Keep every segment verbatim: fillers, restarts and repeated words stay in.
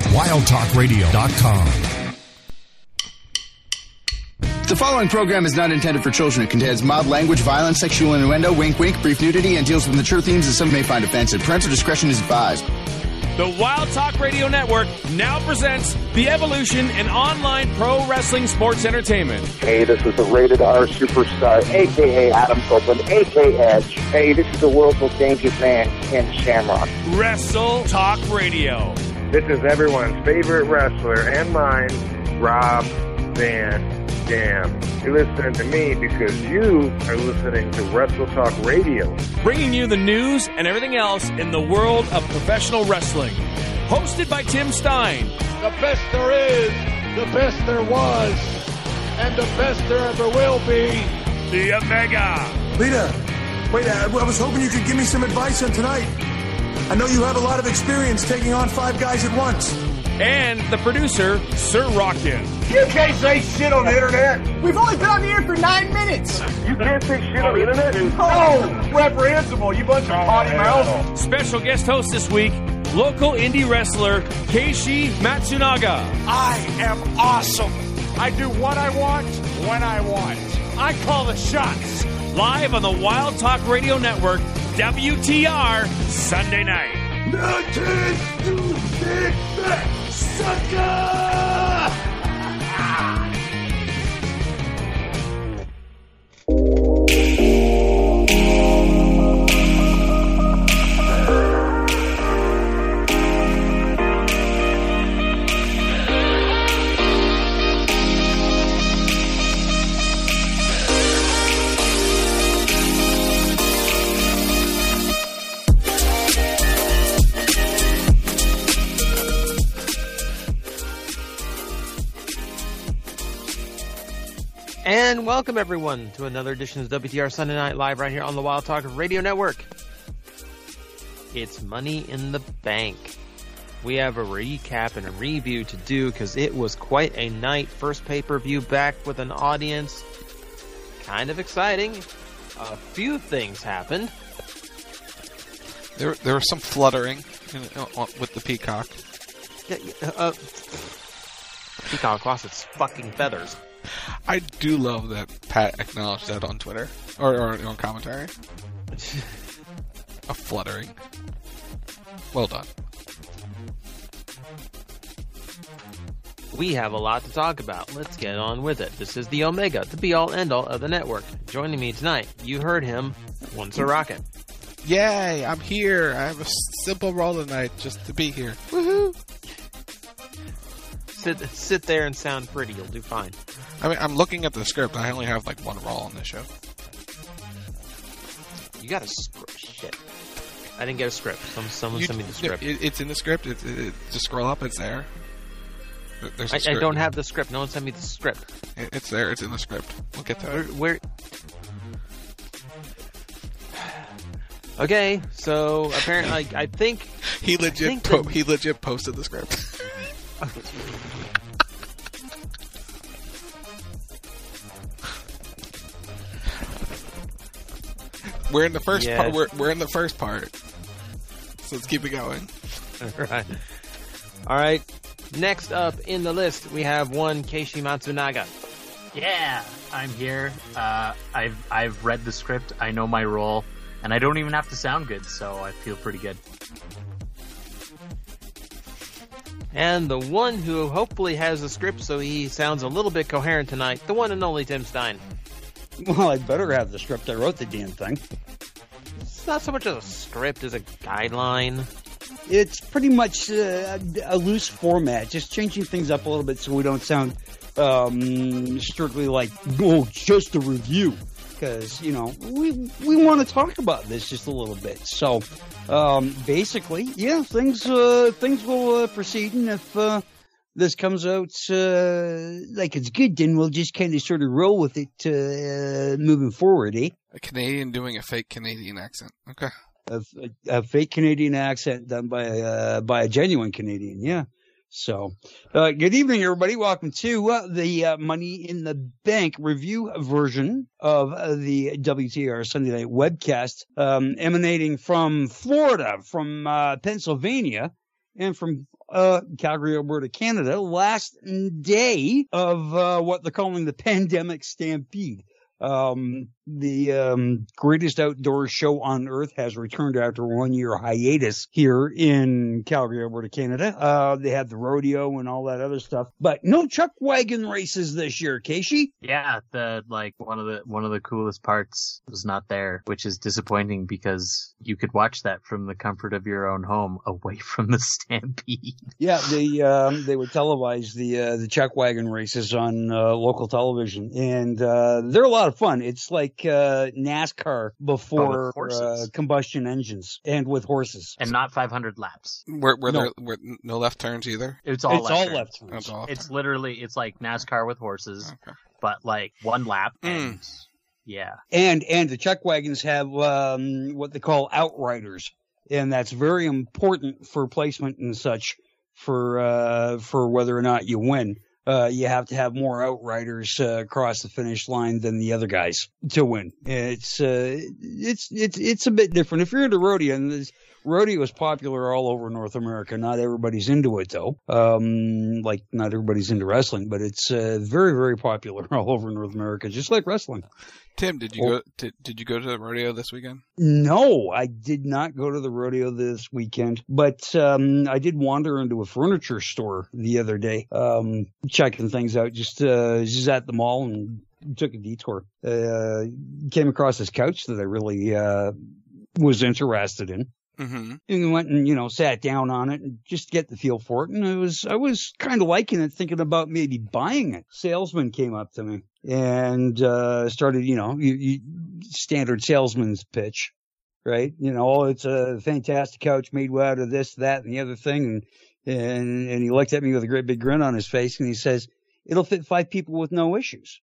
wild talk radio dot com. The following program is not intended for children. It contains mild language, violence, sexual innuendo, wink wink, brief nudity, and deals with mature themes that some may find offensive. Parental discretion is advised. The Wild Talk Radio Network now presents the evolution in online pro wrestling sports entertainment. Hey, this is the Rated R Superstar, a k a. Adam Copeland, a k a. Edge. Hey, this is the world's most dangerous man, Ken Shamrock. Wrestle Talk Radio. This is everyone's favorite wrestler and mine, Rob Van Dam. You're listening to me because you are listening to Wrestle Talk Radio. Bringing you the news and everything else in the world of professional wrestling. Hosted by Tim Stein. The best there is, the best there was, and the best there ever will be. The Omega. Lita, wait, I, I was hoping you could give me some advice on tonight. I know you have a lot of experience taking on five guys at once. And the producer, Sir Rockin. You can't say shit on the internet. We've only been on the air for nine minutes. You can't say shit on the internet? Oh, reprehensible, you bunch of potty mouths. Special guest host this week, local indie wrestler, Keishi Matsunaga. I am awesome. I do what I want, when I want. I call the shots. Live on the Wild Talk Radio Network, W T R, Sunday night. Nothing to sit back, sucker! And welcome, everyone, to another edition of W T R Sunday Night Live right here on the Wild Talk Radio Network. It's Money in the Bank. We have a recap and a review to do because it was quite a night. First pay-per-view back with an audience. Kind of exciting. A few things happened. There, there was some fluttering in, uh, with the peacock. Yeah, uh, peacock lost its fucking feathers. I do love that Pat acknowledged that on Twitter or, or on commentary. A fluttering. Well done. We have a lot to talk about. Let's get on with it. This is the Omega, the be-all, end-all of the network. Joining me tonight, you heard him, one Sir Rocket. Yay, I'm here. I have a simple role tonight just to be here. Woohoo! Sit, sit there and sound pretty. You'll do fine. I mean, I'm looking at the script. I only have like one role on this show. You got a script? Shit. I didn't get a script. Some, someone you, sent me the script. It, it's in the script. It, it, it, just scroll up. It's there. There's a I, script. I don't have the script. No one sent me the script. It, it's there. It's in the script. We'll get to where, it. Where? Okay, so apparently, I, I think he legit think po- that... he legit posted the script. We're in the first yeah. part. We're, we're in the first part. So let's keep it going. All right. All right. Next up in the list, we have one Keishi Matsunaga. Yeah, I'm here. Uh, I've I've read the script. I know my role, and I don't even have to sound good, so I feel pretty good. And the one who hopefully has the script so he sounds a little bit coherent tonight, the one and only Tim Stein. Well, I'd better have the script. I wrote the damn thing. It's not so much as a script as a guideline. It's pretty much uh, a loose format, just changing things up a little bit so we don't sound um, strictly like, oh, just a review. Because, you know, we we want to talk about this just a little bit. So, um, basically, yeah, things uh, things will uh, proceed, and if uh, this comes out uh, like it's good, then we'll just kind of sort of roll with it uh, moving forward, eh? A Canadian doing a fake Canadian accent. Okay. A, a, a fake Canadian accent done by uh, by a genuine Canadian, yeah. So, uh, good evening, everybody. Welcome to uh, the uh, Money in the Bank review version of uh, the W T R Sunday Night webcast, um, emanating from Florida, from uh, Pennsylvania, and from uh, Calgary, Alberta, Canada, last day of uh, what they're calling the Pandemic Stampede. Um, the um, greatest outdoor show on earth has returned after one year hiatus here in Calgary, Alberta, Canada. Uh, they had the rodeo and all that other stuff, but no chuck wagon races this year, Casey. Yeah, the like one of the one of the coolest parts was not there, which is disappointing because you could watch that from the comfort of your own home, away from the stampede. Yeah, they um, they would televise the uh, the chuck wagon races on uh, local television, and uh, they're a lot of fun. It's like uh, NASCAR before oh, uh, combustion engines and with horses, and not five hundred laps. Were, were No. there were no left turns either? It's all it's left all turns. left turns. That's all left It's turns. literally it's like NASCAR with horses, Okay. but like one lap Mm. and yeah. And and the chuck wagons have um, what they call outriders, and that's very important for placement and such for uh, for whether or not you win. Uh, you have to have more outriders uh, across the finish line than the other guys to win. It's uh, it's it's it's a bit different. If you're into rodeo, and this, rodeo is popular all over North America. Not everybody's into it though. Um, like not everybody's into wrestling, but it's uh, very very popular all over North America, just like wrestling. Tim, did you Oh. go? Did, did you go to the rodeo this weekend? No, I did not go to the rodeo this weekend, but um, I did wander into a furniture store the other day, um, checking things out, just uh, just at the mall, and took a detour. Uh, came across this couch that I really uh, was interested in. Mm-hmm. And went and, you know, sat down on it and just get the feel for it. And I was, I was kind of liking it, thinking about maybe buying it. Salesman came up to me and, uh, started, you know, you, you, standard salesman's pitch, right? You know, oh, it's a fantastic couch made out of this, that, and the other thing. And, and, and he looked at me with a great big grin on his face and he says, it'll fit five people with no issues.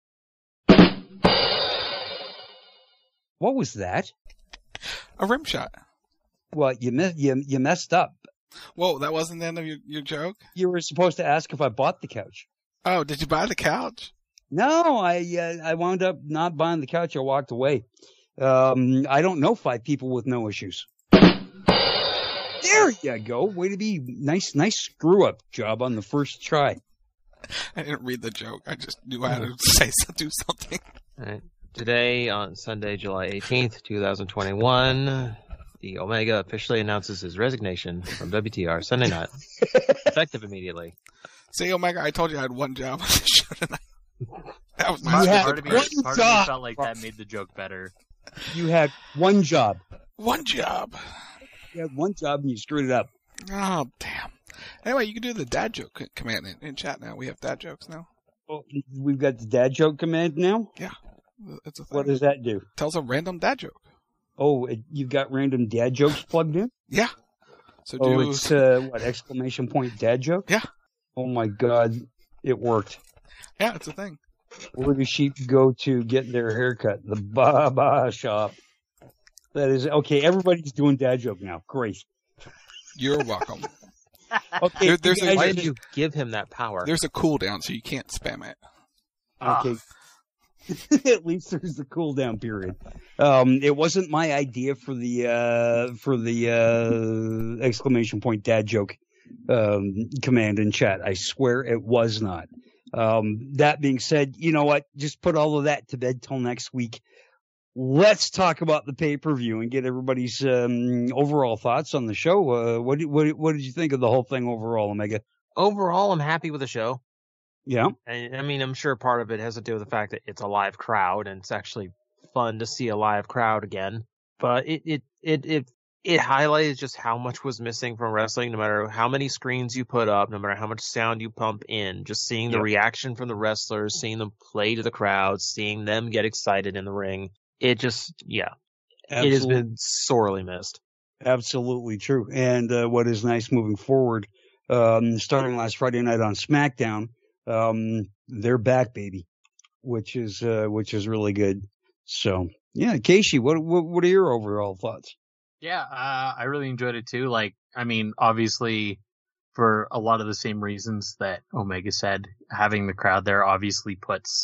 What was that? A rim shot. Well, you, mi- you, you messed up. Whoa, that wasn't the end of your, your joke? You were supposed to ask if I bought the couch. Oh, did you buy the couch? No, I uh, I wound up not buying the couch. I walked away. Um, I don't know five people with no issues. There you go. Way to be nice, nice screw up job on the first try. I didn't read the joke. I just knew I had to say do something. All right. Today, on Sunday, July eighteenth, twenty twenty-one, the Omega officially announces his resignation from W T R Sunday night, effective immediately. See, Omega, I told you I had one job on the show tonight. That was my Part, had part of me, one part of me job. felt like that made the joke better. You had one job. one job. You had one job and you screwed it up. Oh, damn. Anyway, you can do the dad joke c- command in, in chat now. We have dad jokes now. Well, we've got the dad joke command now. Yeah, it's a thing. What does that do? Tells a random dad joke. Oh, it, you've got random dad jokes plugged in? Yeah. So Oh, do it's, uh, what, exclamation point dad joke? Yeah. Oh my God, it worked. Yeah, it's a thing. Where do sheep go to get their haircut? The Baba Shop. That is, okay, everybody's doing dad joke now. Great. You're welcome. Okay, There- there's you a- guys Why just- did you give him that power? There's a cooldown, so you can't spam it. Okay. At least there's the cool down period. Um, it wasn't my idea for the, uh, for the, uh, exclamation point dad joke, um, command in chat. I swear it was not. Um, that being said, you know what? Just put all of that to bed till next week. Let's talk about the pay-per-view and get everybody's, um, overall thoughts on the show. Uh, what, did- what, did- what did you think of the whole thing overall, Omega? Overall, I'm happy with the show. Yeah. I, I mean, I'm sure part of it has to do with the fact that it's a live crowd and it's actually fun to see a live crowd again. But it, it, it, it, it highlighted just how much was missing from wrestling, no matter how many screens you put up, no matter how much sound you pump in, just seeing the Yep. reaction from the wrestlers, seeing them play to the crowd, seeing them get excited in the ring. It just, yeah, it has been sorely missed. Absolutely true. And uh, what is nice moving forward, um, starting last Friday night on SmackDown, um, they're back, baby, which is uh, which is really good. So, yeah, Casey, what what, what are your overall thoughts? Yeah, uh, I really enjoyed it too. Like, I mean, obviously, for a lot of the same reasons that Omega said, having the crowd there obviously puts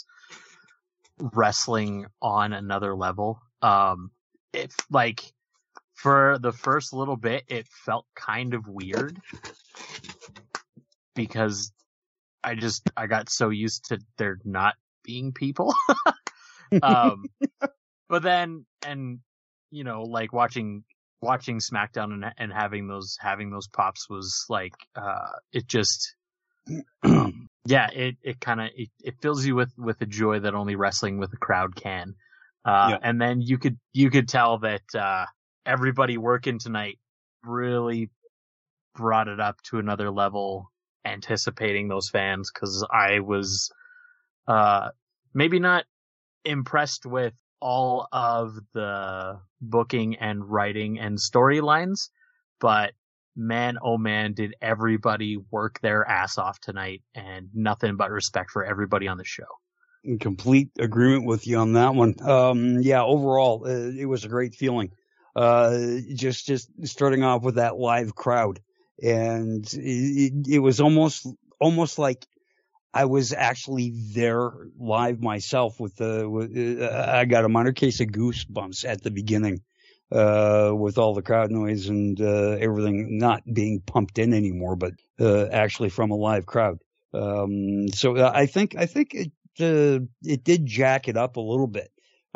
wrestling on another level. Um, it like for the first little bit, it felt kind of weird because I just I got so used to there not being people. um, but then and you know like watching watching SmackDown and and having those having those pops was like uh, it just um, yeah it it kind of it, it fills you with with a joy that only wrestling with a crowd can. Uh, yeah. And then you could you could tell that uh, everybody working tonight really brought it up to another level, anticipating those fans, because I was uh, maybe not impressed with all of the booking and writing and storylines, but man, oh man, did everybody work their ass off tonight, and nothing but respect for everybody on the show. In complete agreement with you on that one. Um, yeah, overall, uh, it was a great feeling. Uh, just, just starting off with that live crowd. And it, it was almost, almost like I was actually there live myself with the, with, uh, I got a minor case of goosebumps at the beginning, uh, with all the crowd noise and, uh, everything not being pumped in anymore, but, uh, actually from a live crowd. Um, so I think, I think it, Uh, it did jack it up a little bit.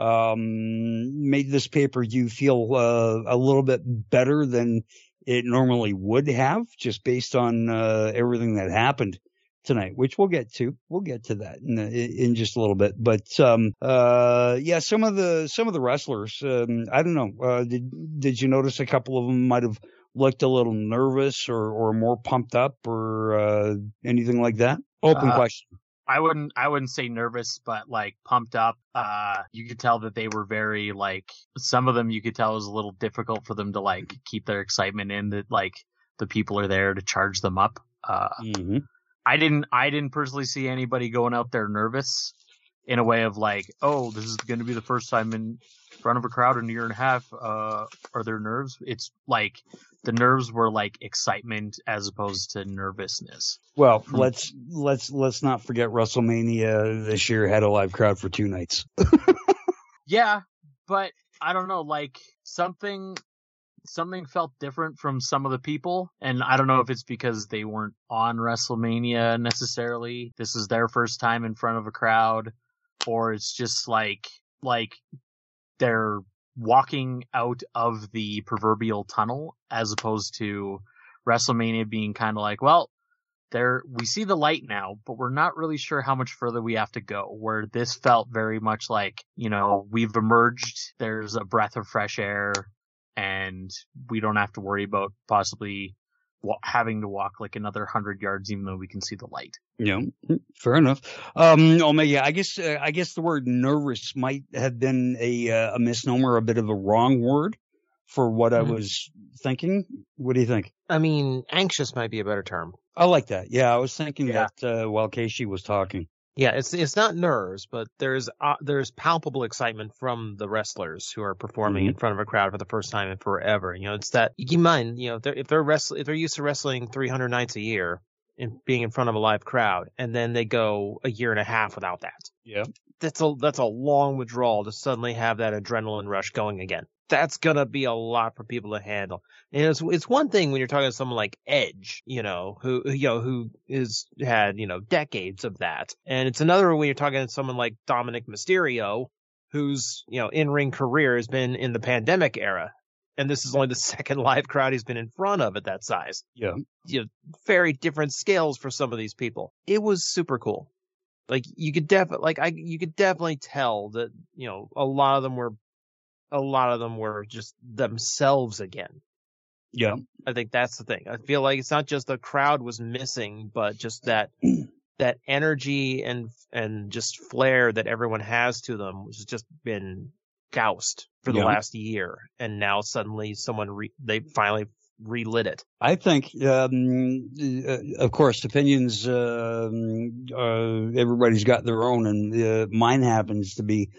Um, made this pay-per-view feel uh, a little bit better than it normally would have, just based on uh, everything that happened tonight, which we'll get to. We'll get to that in, in just a little bit. But um, uh, yeah, some of the some of the wrestlers, um, I don't know. Uh, did did you notice a couple of them might have looked a little nervous or or more pumped up or uh, anything like that? Open uh, question. I wouldn't, I wouldn't say nervous, but like pumped up. Uh, you could tell that they were very like, some of them you could tell it was a little difficult for them to like keep their excitement in, that like the people are there to charge them up. Uh, mm-hmm. I didn't, I didn't personally see anybody going out there nervous in a way of like, oh, this is going to be the first time in front of a crowd in a year and a half. Uh, are there nerves? It's like the nerves were like excitement as opposed to nervousness. Well, let's let's let's not forget WrestleMania this year had a live crowd for two nights. Yeah, but I don't know, like something something felt different from some of the people, and I don't know if it's because they weren't on WrestleMania necessarily. This is their first time in front of a crowd, or it's just like like they're walking out of the proverbial tunnel, as opposed to WrestleMania being kind of like, well, there we see the light now, but we're not really sure how much further we have to go. Where this felt very much like, you know, we've emerged, there's a breath of fresh air, and we don't have to worry about possibly having to walk like another hundred yards, even though we can see the light. Yeah, fair enough. Um, Omega, I guess uh, I guess the word nervous might have been a uh, a misnomer, a bit of a wrong word for what mm-hmm. I was thinking. What do you think? I mean, anxious might be a better term. I like that. Yeah, I was thinking yeah. that uh, while Casey was talking. Yeah, it's it's not nerves, but there's uh, there's palpable excitement from the wrestlers who are performing mm-hmm. in front of a crowd for the first time in forever. You know, it's that, keep in mind, you know, if they're if they're wrestle if they're used to wrestling three hundred nights a year and being in front of a live crowd, and then they go a year and a half without that. Yeah, that's a that's a long withdrawal to suddenly have that adrenaline rush going again. That's gonna be a lot for people to handle. And it's it's one thing when you're talking to someone like Edge, you know, who you know who is had you know decades of that, and it's another when you're talking to someone like Dominic Mysterio, whose you know in-ring career has been in the pandemic era, and this is only the second live crowd he's been in front of at that size. Yeah, you know, very different scales for some of these people. It was super cool. Like you could definitely like I you could definitely tell that you know a lot of them were. A lot of them were just themselves again. Yeah. I think that's the thing. I feel like it's not just the crowd was missing, but just that that energy and and just flair that everyone has to them, which has just been doused for the yeah. last year. And now suddenly someone, re- they finally relit it. I think, um, uh, of course, opinions, uh, uh, everybody's got their own, and uh, mine happens to be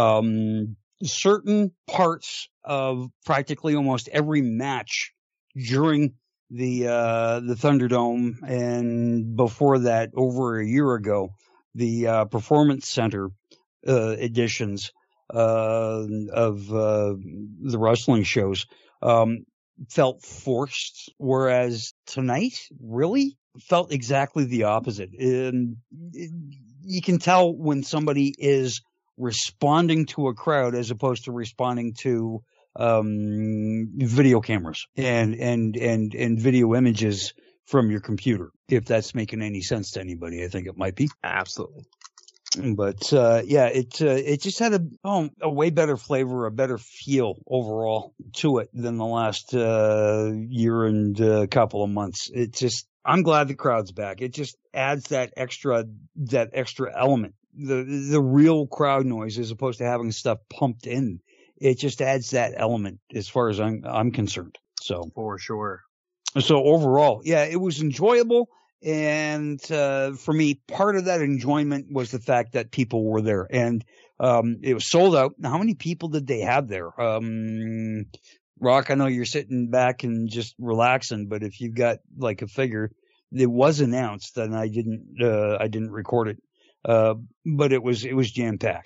um certain parts of practically almost every match during the uh the Thunderdome, and before that, over a year ago, the uh Performance Center uh editions uh of uh the wrestling shows, um felt forced, whereas tonight really felt exactly the opposite. And you can tell when somebody is responding to a crowd as opposed to responding to um, video cameras and, and, and, and video images from your computer. If that's making any sense to anybody, I think it might be. Absolutely. But, uh, yeah, it, uh, it just had a, oh, a way better flavor, a better feel overall to it than the last, uh, year and a couple of months. It just, I'm glad the crowd's back. It just adds that extra, that extra element. The, the real crowd noise as opposed to having stuff pumped in. It just adds that element as far as I'm, I'm concerned. So. For sure. So overall, yeah, it was enjoyable. And, uh, for me, part of that enjoyment was the fact that people were there and, um, it was sold out. Now, how many people did they have there? Um, Rock, I know you're sitting back and just relaxing, but if you've got like a figure, it was announced and I didn't, uh, I didn't record it. Uh, but it was, it was jam packed.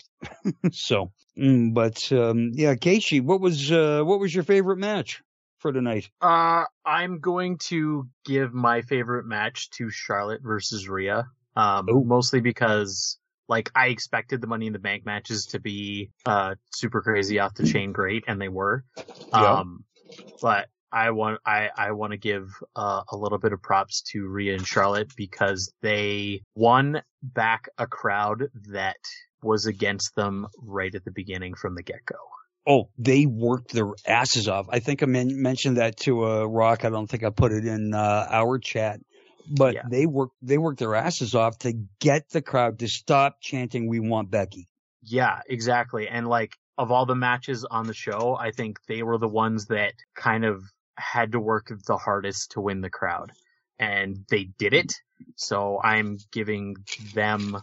So, mm, but, um, yeah, Casey, what was, uh, what was your favorite match for tonight? Uh, I'm going to give my favorite match to Charlotte versus Rhea. Um, Ooh. Mostly because, like, I expected the Money in the Bank matches to be, uh, super crazy off the chain great, and they were. Yeah. Um, but I want, I, I want to give, uh, a little bit of props to Rhea and Charlotte because they won back a crowd that was against them right at the beginning from the get-go. Oh, they worked their asses off. I think I men- mentioned that to uh, Rock. I don't think I put it in uh, our chat, but yeah. they worked they worked their asses off to get the crowd to stop chanting, "We want Becky." Yeah, exactly. And like of all the matches on the show, I think they were the ones that kind of had to work the hardest to win the crowd, and they did it. So I'm giving them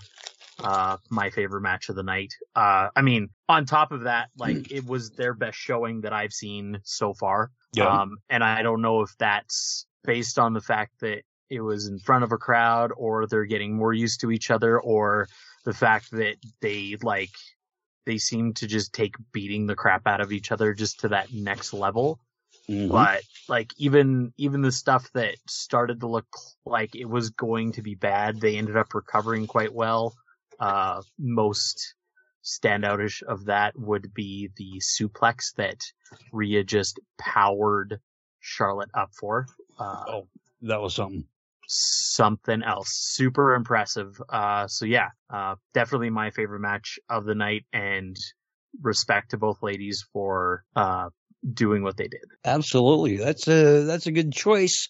uh my favorite match of the night. Uh I mean, on top of that, like it was their best showing that I've seen so far. Yeah. Um and I don't know if that's based on the fact that it was in front of a crowd or they're getting more used to each other or the fact that they like they seem to just take beating the crap out of each other just to that next level. Mm-hmm. But like even even the stuff that started to look like it was going to be bad, they ended up recovering quite well. Uh, most standoutish of that would be the suplex that Rhea just powered Charlotte up for. Uh, oh, that was something. Something else. Super impressive. Uh, so yeah, uh, definitely my favorite match of the night, and respect to both ladies for, uh, doing what they did. Absolutely. That's a, that's a good choice.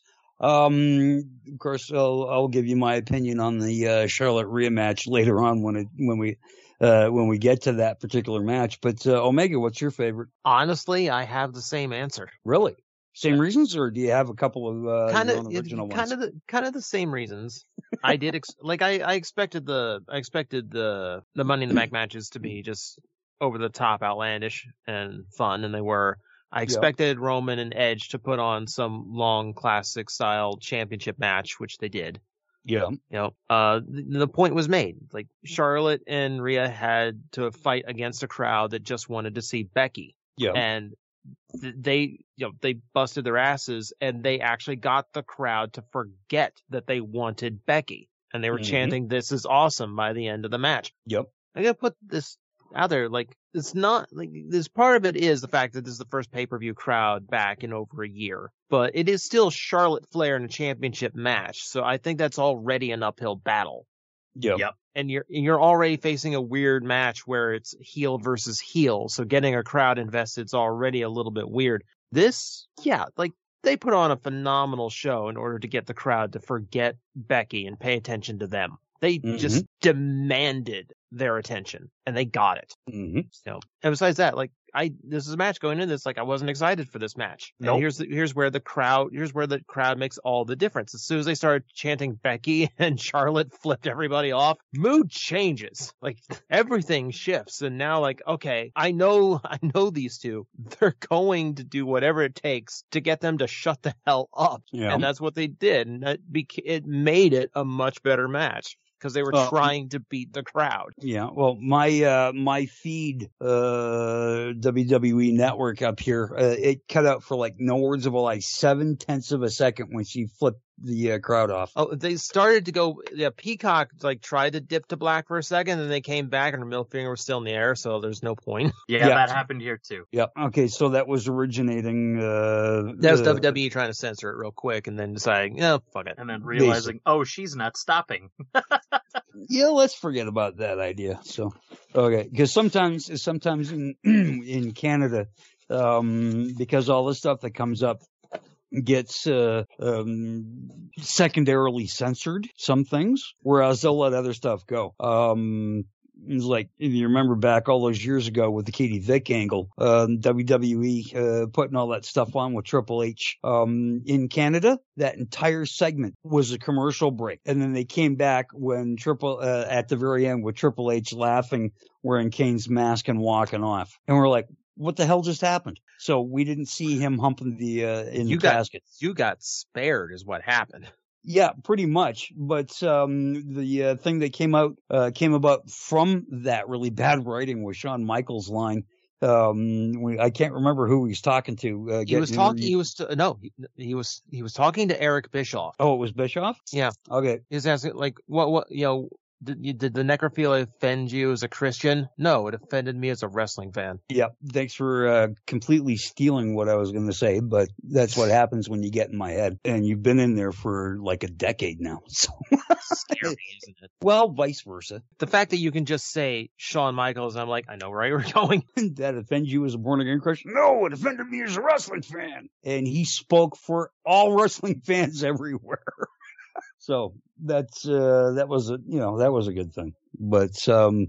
Um, of course, I'll, I'll give you my opinion on the, uh, Charlotte Rhea match later on when it, when we, uh, when we get to that particular match. But, uh, Omega, what's your favorite? Honestly, I have the same answer. Really? Same reasons, or do you have a couple of, uh, kind of, original kind ones? of the, kind of the same reasons. I did, ex- like, I, I expected the, I expected the, the Money in the Bank matches to be just over the top, outlandish and fun, and they were. I expected yep. Roman and Edge to put on some long classic style championship match, which they did. Yeah. You know, uh, the, the point was made. Like Charlotte and Rhea had to fight against a crowd that just wanted to see Becky. Yeah. And th- they, you know, they busted their asses and they actually got the crowd to forget that they wanted Becky. And they were mm-hmm. chanting, "This is awesome" by the end of the match. Yep. I gotta put this out there. Like, it's not like this part of it is the fact that this is the first pay-per-view crowd back in over a year, but it is still Charlotte Flair in a championship match. So I think that's already an uphill battle. Yep. Yep. And you're, and you're already facing a weird match where it's heel versus heel. So getting a crowd invested is already a little bit weird. This, yeah, like they put on a phenomenal show in order to get the crowd to forget Becky and pay attention to them. They mm-hmm. just demanded their attention, and they got it. Mm-hmm. So, and besides that, like I, this is a match going in this, like I wasn't excited for this match. Nope. And here's the, here's where the crowd, here's where the crowd makes all the difference. As soon as they started chanting Becky and Charlotte flipped everybody off, mood changes. Like everything shifts, and now like, okay, I know, I know these two. They're going to do whatever it takes to get them to shut the hell up, yeah. and that's what they did, and it, beca- it made it a much better match. because they were Oh. trying to beat the crowd. Yeah, well, my uh, my feed uh, W W E Network up here, uh, it cut out for like no words of a like seven tenths of a second when she flipped the uh, crowd off. Oh, they started to go. Yeah, Peacock like tried to dip to black for a second, and they came back, and her middle finger was still in the air, so there's no point. Yeah, Yeah. that happened here too. Yep. Okay, so that was originating. Uh, That was uh, W W E trying to censor it real quick, and then deciding, no, fuck it. And then realizing, oh, she's not stopping. Yeah, let's forget about that idea. So, okay, because sometimes, sometimes in in Canada, um, because all the stuff that comes up gets uh, um, secondarily censored, some things, whereas they'll let other stuff go. Um, it's like, if you remember back all those years ago with the Katie Vick angle, um, W W E uh, putting all that stuff on with Triple H. Um, in Canada, that entire segment was a commercial break. And then they came back when Triple, uh, at the very end with Triple H laughing, wearing Kane's mask and walking off. And we're like, what the hell just happened? So we didn't see him humping the, uh, in You the got casket. you got spared, is what happened. Yeah, pretty much. But um, the uh, thing that came out uh, came about from that really bad writing was Shawn Michaels' line. Um, we, I can't remember who he was talking to. Uh, He was getting talking. interviewed. He was t- no. He, he was he was talking to Eric Bischoff. Oh, it was Bischoff? Yeah. Okay. He was asking like, what what you know. Did, you, did the necrophilia offend you as a Christian? No, it offended me as a wrestling fan. Yeah. Thanks for uh, completely stealing what I was going to say, but that's what happens when you get in my head. And you've been in there for like a decade now. So. Scary, isn't it? Well, vice versa. The fact that you can just say Shawn Michaels, I'm like, I know where you're going. That offends you as a born again Christian? No, it offended me as a wrestling fan. And he spoke for all wrestling fans everywhere. So that's uh, that was a you know that was a good thing. But um,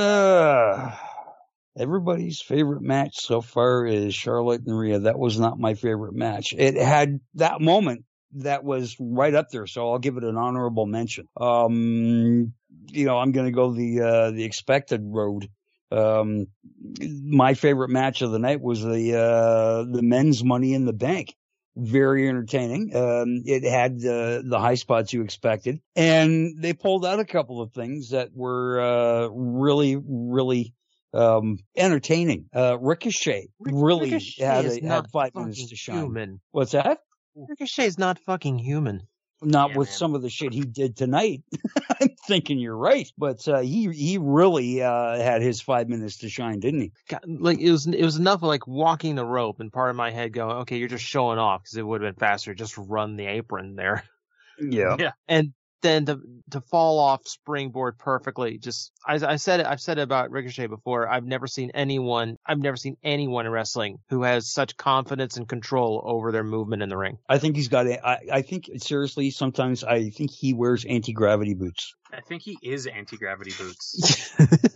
uh, everybody's favorite match so far is Charlotte and Rhea. That was not my favorite match. It had that moment that was right up there, so I'll give it an honorable mention. Um, you know, I'm going to go the uh, the expected road. Um, my favorite match of the night was the uh, the men's Money in the Bank. Very entertaining. Um, it had uh, the high spots you expected, and they pulled out a couple of things that were uh, really, really um, entertaining. Uh, Ricochet really Ricochet had, is a, not had five fucking minutes to shine. human. What's that? Ricochet's not fucking human. Not Yeah, with man. some of the shit he did tonight. I'm thinking you're right, but uh, he he really uh, had his five minutes to shine, didn't he? God, like it was, it was enough of like walking the rope, and part of my head going, "Okay, you're just showing off," because it would have been faster to just run the apron there. Yeah. Yeah. And then to to fall off springboard perfectly. Just I, I said it. I've said it about Ricochet before. I've never seen anyone. I've never seen anyone in wrestling who has such confidence and control over their movement in the ring. I think he's got. A, I, I think seriously, sometimes I think he wears anti gravity boots. I think he is anti-gravity boots.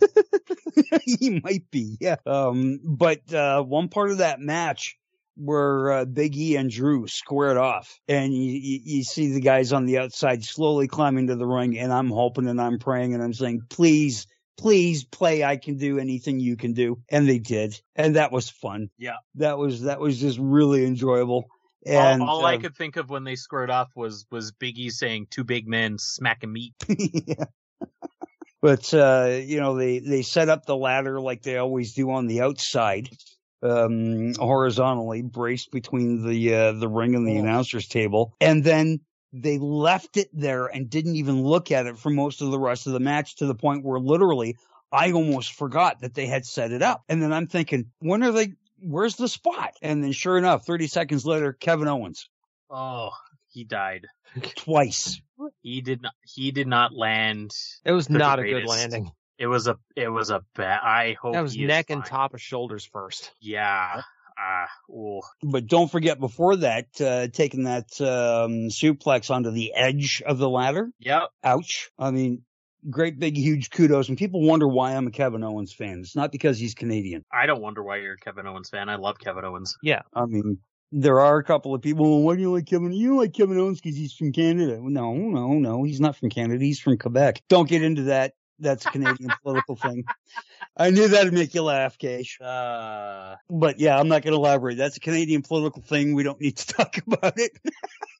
He might be, yeah. Um, but uh, one part of that match where uh, Big E and Drew squared off, and you, you, you see the guys on the outside slowly climbing to the ring, and I'm hoping and I'm praying and I'm saying, please, please play I Can Do Anything You Can Do. And they did. And that was fun. Yeah. That was, that was just really enjoyable. And all all I uh, could think of when they squared off was was Big E saying two big men smacking meat. yeah. But, uh, you know, they, they set up the ladder like they always do on the outside, um, horizontally braced between the, uh, the ring and the announcer's table. And then they left it there and didn't even look at it for most of the rest of the match, to the point where literally I almost forgot that they had set it up. And then I'm thinking, when are they, where's the spot? And then sure enough, thirty seconds later, Kevin Owens. Oh, he died. Twice. He did not. He did not land. It was the not a good greatest. landing. It was a. It was a bad. I hope That was he is neck and fine. top of shoulders first. Yeah. Ah. Uh, But don't forget before that, uh, taking that um, suplex onto the edge of the ladder. Yep. Ouch. I mean, great big huge kudos. And people wonder why I'm a Kevin Owens fan. It's not because he's Canadian. I don't wonder why you're a Kevin Owens fan. I love Kevin Owens. Yeah. I mean, there are a couple of people, well, why do you like Kevin? You don't like Kevin Owens because he's from Canada. No, no, no. He's not from Canada. He's from Quebec. Don't get into that. That's a Canadian political thing. I knew that'd make you laugh, Keish. Uh, But yeah, I'm not going to elaborate. That's a Canadian political thing. We don't need to talk about it.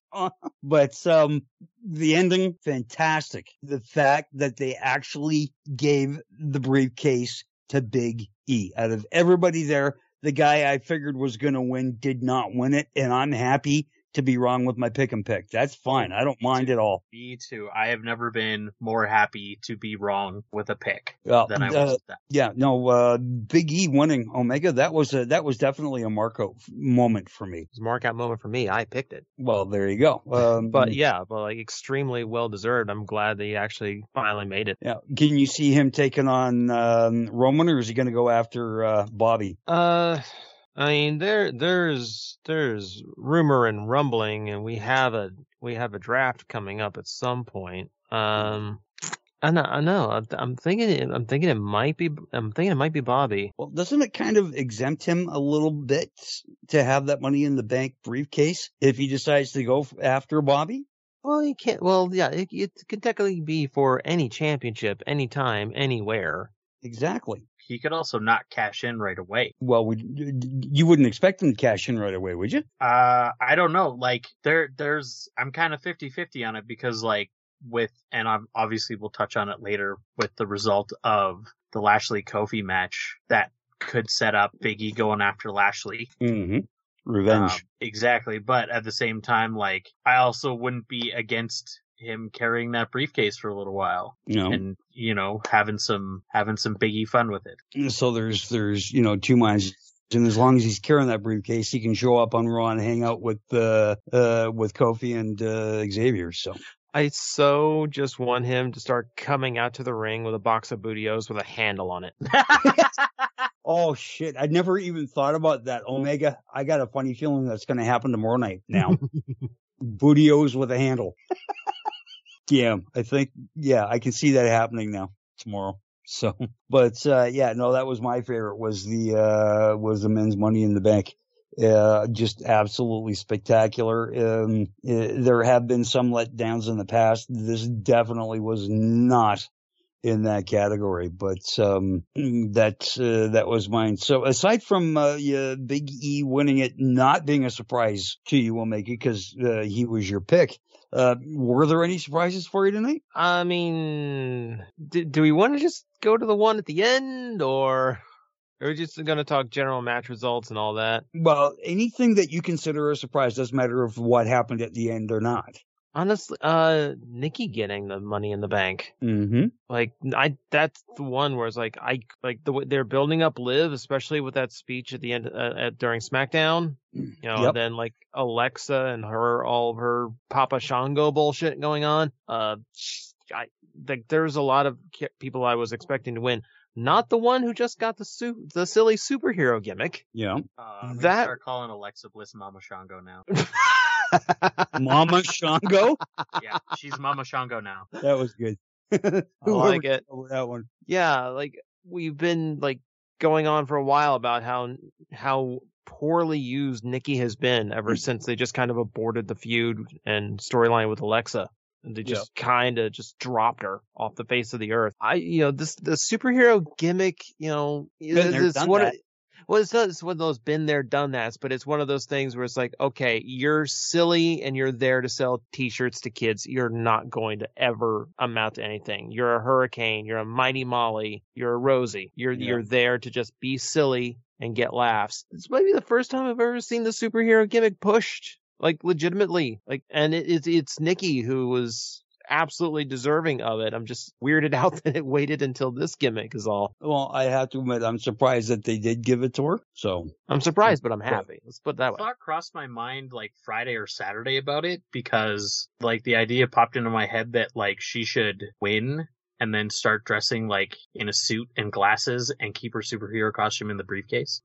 But um, the ending, fantastic. The fact that they actually gave the briefcase to Big E. Out of everybody there, the guy I figured was going to win did not win it, and I'm happy to be wrong with my pick and pick. That's fine. I don't mind at all. Me too. I have never been more happy to be wrong with a pick Well, than I was uh, with that. Yeah, no, uh, Big E winning Omega, that was a, that was definitely a markout moment for me. It was a markout moment for me. I picked it. Well, there you go. Um, But yeah, but like extremely well deserved. I'm glad that he actually finally made it. yeah, can you see him taking on um, Roman, or is he going to go after uh, Bobby? Uh, I mean, there, there's, there's rumor and rumbling, and we have a, we have a draft coming up at some point. Um, I know, I know. I'm thinking, it, I'm thinking it might be, I'm thinking it might be Bobby. Well, doesn't it kind of exempt him a little bit to have that Money in the Bank briefcase if he decides to go after Bobby? Well, you can't. Well, yeah, it, it could technically be for any championship, anytime, anywhere. Exactly. He could also not cash in right away. Well, would, you wouldn't expect him to cash in right away, would you? Uh, I don't know. Like, there, there's, I'm kind of fifty-fifty on it because, like, with, and I'm, obviously we'll touch on it later with the result of the Lashley Kofi match that could set up Big E going after Lashley. Mm-hmm. Revenge. Um, exactly. But at the same time, like, I also wouldn't be against him carrying that briefcase for a little while. No. And, you know, having some, having some Big E fun with it. So there's, there's, you know, two minds. And as long as he's carrying that briefcase, he can show up on Raw and hang out with, uh, uh, with Kofi and, uh, Xavier. So. I so just want him to start coming out to the ring with a box of Bootios with a handle on it. Oh shit. I never even thought about that. Omega, I got a funny feeling that's going to happen tomorrow night now. Bootios with a handle. Yeah, I think, yeah, I can see that happening now tomorrow. So, but, uh, yeah, no, that was my favorite was the, uh, was the men's Money in the Bank. Uh, just absolutely spectacular. Um, uh, there have been some letdowns in the past. This definitely was not in that category, but, um, that, uh, that was mine. So aside from, uh, yeah, Big E winning it, not being a surprise to you, we'll make it because, uh, he was your pick. Uh, were there any surprises for you tonight? I mean, do, do we want to just go to the one at the end, or are we just going to talk general match results and all that? Well, anything that you consider a surprise, doesn't matter if what happened at the end or not. Honestly, uh, Nikki getting the Money in the Bank. Mm-hmm. Like, I, that's the one where it's like, I, like the way they're building up Liv, especially with that speech at the end, uh, at, during SmackDown. You know, Yep. then like Alexa and her, all of her Papa Shango bullshit going on. Uh, I, like, there's a lot of people I was expecting to win. Not the one who just got the su- the silly superhero gimmick. Yeah. Uh, I'm That- gonna start calling Alexa Bliss Mama Shango now. Mama Shango? Yeah, she's Mama Shango now. That was good. I like it. Over that one. Yeah, like we've been like going on for a while about how how poorly used Nikki has been ever since they just kind of aborted the feud and storyline with Alexa. And they just kind of just dropped her off the face of the earth. I, you know, this the superhero gimmick, you know, Been there, it's done one that. of, well, it's, not, it's one of those been there, done that, but it's one of those things where it's like, okay, you're silly and you're there to sell T-shirts to kids. You're not going to ever amount to anything. You're a Hurricane. You're a Mighty Molly. You're a Rosie. You're Yeah. you're there to just be silly and get laughs. This might be the first time I've ever seen the superhero gimmick pushed, like legitimately. Like, and it, it's it's Nikki who was absolutely deserving of it. I'm just weirded out that it waited until this gimmick is all. Well, I have to admit, I'm surprised that they did give it to her. So I'm surprised, but I'm happy. Let's put it that way. Thought crossed my mind like Friday or Saturday about it because like the idea popped into my head that like she should win and then start dressing like in a suit and glasses and keep her superhero costume in the briefcase.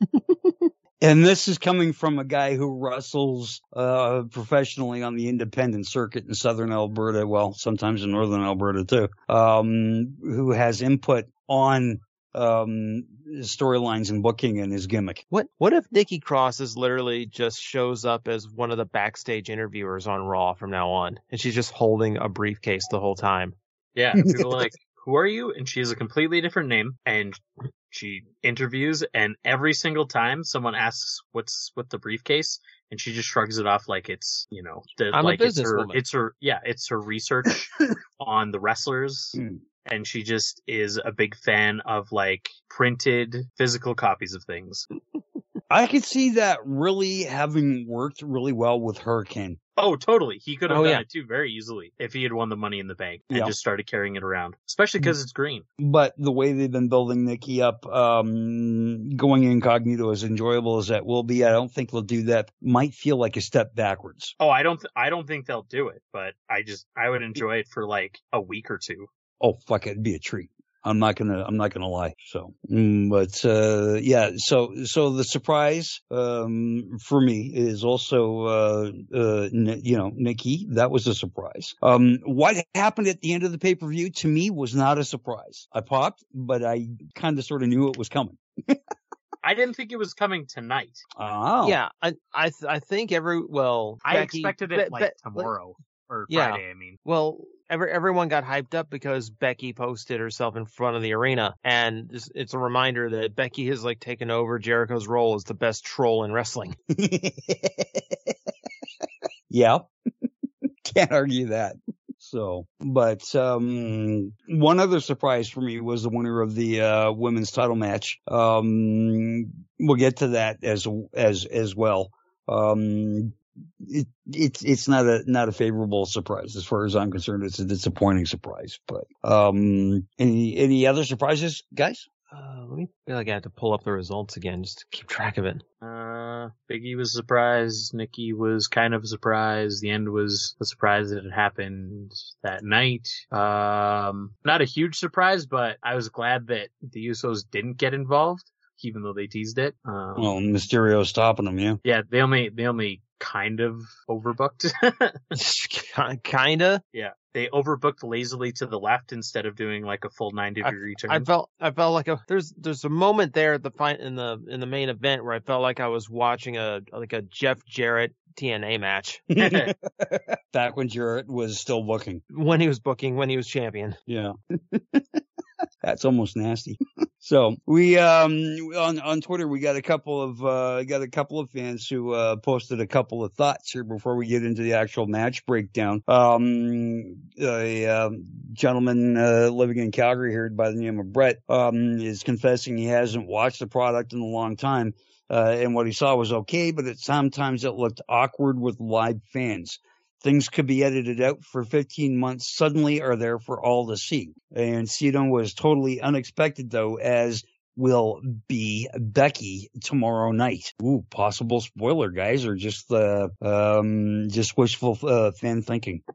And this is coming from a guy who wrestles uh, professionally on the independent circuit in southern Alberta, well, sometimes in northern Alberta too, um, who has input on um, storylines and booking and his gimmick. What what if Nikki Cross is literally just shows up as one of the backstage interviewers on Raw from now on, and she's just holding a briefcase the whole time? Yeah, people are like, who are you? And she has a completely different name, and she interviews, and every single time someone asks what's with the briefcase, and she just shrugs it off like it's, you know, the, I'm like a it's her, businesswoman. it's her, yeah, it's her research on the wrestlers. Mm. And she just is a big fan of like printed physical copies of things. I could see that really having worked really well with Hurricane. Oh, totally. He could have Oh, done yeah. it too very easily if he had won the Money in the Bank and Yeah. just started carrying it around, especially because it's green. But the way they've been building Nikki up, um, going incognito, as enjoyable as that will be, I don't think they'll do that. Might feel like a step backwards. Oh, I don't, th- I don't think they'll do it, but I just, I would enjoy it for like a week or two. Oh, fuck, it'd be a treat. I'm not gonna, I'm not gonna lie. So, mm, but, uh, yeah, so, so the surprise, um, for me is also, uh, uh, N- you know, Nikki. That was a surprise. Um, what happened at the end of the pay-per-view to me was not a surprise. I popped, but I kind of sort of knew it was coming. I didn't think it was coming tonight. Oh. Yeah, I I th- I think every well, I Becky- expected it Be- like Be- tomorrow or Yeah. Friday, I mean. Well, every, everyone got hyped up because Becky posted herself in front of the arena, and it's, it's a reminder that Becky has like taken over Jericho's role as the best troll in wrestling. Yeah. Can't argue that. So, but, um, one other surprise for me was the winner of the, uh, women's title match. Um, we'll get to that as, as, as well. Um, it, it's, it's not a, not a favorable surprise as far as I'm concerned. It's a disappointing surprise, but, um, any, any other surprises, guys? Uh, let me feel like I have to pull up the results again just to keep track of it. Uh, Biggie was surprised. Nikki was kind of surprised. The end was a surprise that it happened that night. Um, not a huge surprise, but I was glad that the Usos didn't get involved, even though they teased it. Um, Well, Mysterio stopping them, yeah. yeah, they only, they only kind of overbooked. Kinda. Yeah. They overbooked lazily to the left instead of doing like a full ninety degree turn. I felt I felt like a there's there's a moment there at the fight in the in the main event where I felt like I was watching a like a Jeff Jarrett T N A match Back when Jarrett was still booking. when he was booking when he was champion. Yeah. That's almost nasty. So we, um, on, on Twitter, we got a couple of, uh, got a couple of fans who, uh, posted a couple of thoughts here before we get into the actual match breakdown. Um, a, um, gentleman, uh, living in Calgary here by the name of Brett, um, is confessing he hasn't watched the product in a long time. Uh, and what he saw was okay, but it sometimes it looked awkward with live fans. Things could be edited out for fifteen months, suddenly are there for all to see. And Cena was totally unexpected, though, as will be Becky tomorrow night. Ooh, possible spoiler, guys, or just uh, um, just wishful uh, fan thinking.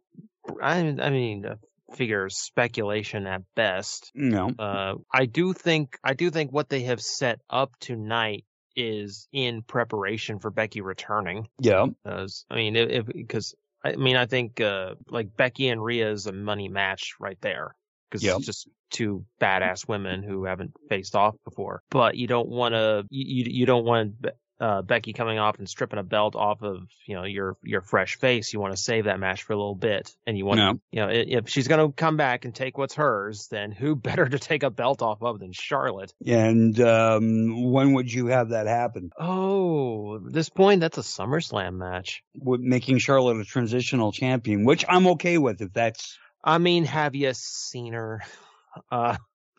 I I mean, uh, figure speculation at best. No, uh, I do think I do think what they have set up tonight is in preparation for Becky returning. Yeah, Because I mean, if because. I mean, I think, uh, like Becky and Rhea is a money match right there. Cause Yep. it's just two badass women who haven't faced off before. But you don't want to, you, you don't want, uh, Becky coming off and stripping a belt off of, you know, your, your fresh face. You want to save that match for a little bit. And you want Yeah. to, you know, if she's going to come back and take what's hers, then who better to take a belt off of than Charlotte? and um, when would you have that happen? Oh, at this point, that's a SummerSlam match. With making Charlotte a transitional champion, which I'm okay with if that's. I mean, have you seen her? Uh,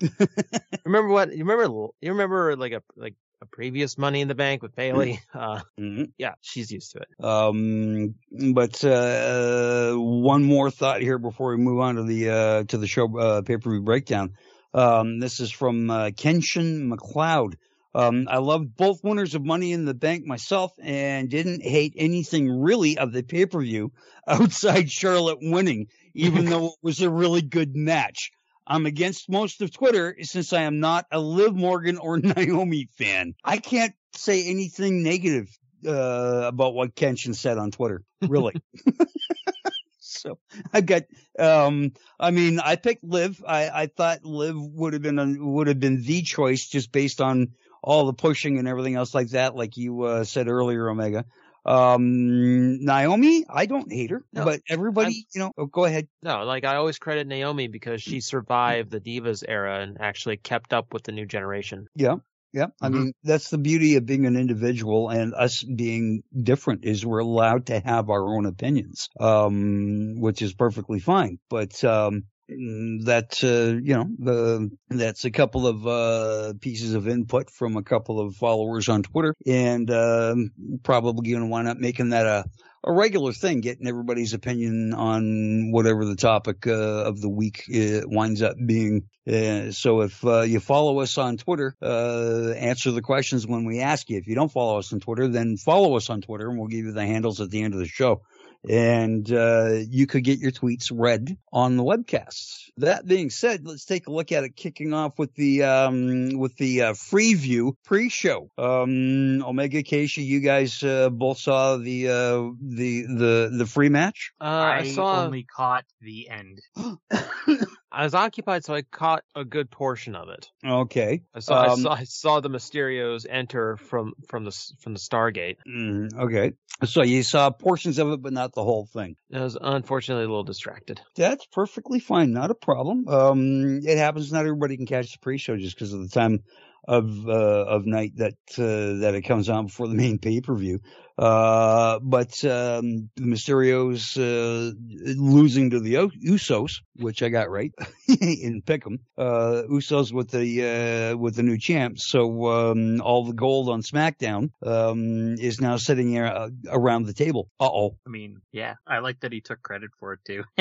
remember what you remember? You remember like a like a previous Money in the Bank with Bailey? Uh, Mm-hmm. yeah, she's used to it. Um, but uh, one more thought here before we move on to the uh, to the show uh, pay-per-view breakdown. Um, this is from uh, Kenshin McLeod. Um, I loved both winners of Money in the Bank myself and didn't hate anything really of the pay-per-view outside Charlotte winning, even though it was a really good match. I'm against most of Twitter since I am not a Liv Morgan or Naomi fan. I can't say anything negative uh, about what Kenshin said on Twitter, really. So I got, um, I mean, I picked Liv. I, I thought Liv would have been, a, would have been the choice just based on all the pushing and everything else like that, like you uh, said earlier, Omega. Um, Naomi, I don't hate her, No, but everybody, I'm- you know, oh, go ahead. No, like I always credit Naomi because she survived the Divas era and actually kept up with the new generation. Yeah. Yeah, I Mhm. mean, that's the beauty of being an individual and us being different is we're allowed to have our own opinions, um, which is perfectly fine. But, um, mm, that, uh, you know, the, that's a couple of, uh, pieces of input from a couple of followers on Twitter and, um, probably going to wind up making that a, a regular thing, getting everybody's opinion on whatever the topic uh, of the week uh, winds up being. Uh, so if uh, you follow us on Twitter, uh, answer the questions when we ask you. If you don't follow us on Twitter, then follow us on Twitter, and we'll give you the handles at the end of the show. And uh, you could get your tweets read on the webcasts. That being said, let's take a look at it, kicking off with the um, with the uh, Freeview pre-show. Um, Omega, Casey, you guys uh, both saw the uh, the the the free match. Uh, I, I saw. only caught the end. I was occupied, so I caught a good portion of it. Okay. I saw. I Um, saw. I saw the Mysterios enter from from the from the Stargate. Mm, okay. So you saw portions of it, but not the whole thing. I was unfortunately a little distracted. That's perfectly fine. Not a problem. Um, it happens. Not everybody can catch the pre-show just because of the time of, uh, of night that, uh, that it comes on before the main pay-per-view. Uh, but, um, the Mysterios, uh, losing to the U- Usos, which I got right in Pick'em, uh, Usos with the, uh, with the new champs. So, um, all the gold on SmackDown, um, is now sitting here uh, around the table. Uh-oh. I mean, yeah, I like that he took credit for it too.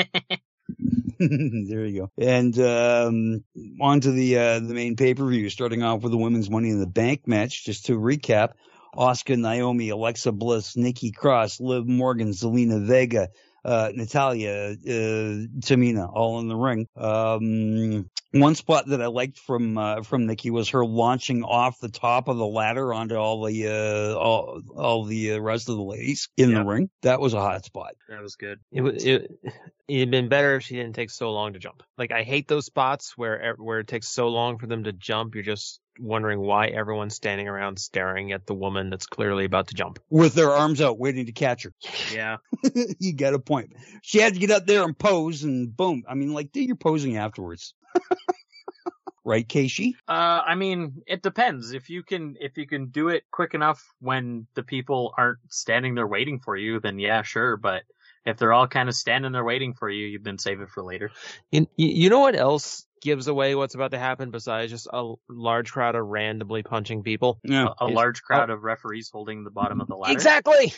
There you go. And um, on to the uh, the main pay-per-view, starting off with the Women's Money in the Bank match. Just to recap, Asuka, Naomi, Alexa Bliss, Nikki Cross, Liv Morgan, Zelina Vega, uh, Natalia, uh, Tamina, all in the ring. Um, one spot that I liked from uh, from Nikki was her launching off the top of the ladder onto all the uh, all, all the uh, rest of the ladies in Yeah. the ring. That was a hot spot. That was good. It would. It, it'd been better if she didn't take so long to jump. Like I hate those spots where where it takes so long for them to jump. You're just wondering why everyone's standing around staring at the woman that's clearly about to jump. With their arms out, waiting to catch her. Yeah. You got a point. She had to get up there and pose, and boom. I mean, like, do your posing afterwards. Right, Casey? Uh, I mean, it depends. If you can, if you can do it quick enough when the people aren't standing there waiting for you, then yeah, sure. But if they're all kind of standing there waiting for you, you've been save it for later. You, you know what else gives away what's about to happen besides just a large crowd of randomly punching people? Yeah. A, a Is- large crowd of referees holding the bottom of the ladder. Exactly.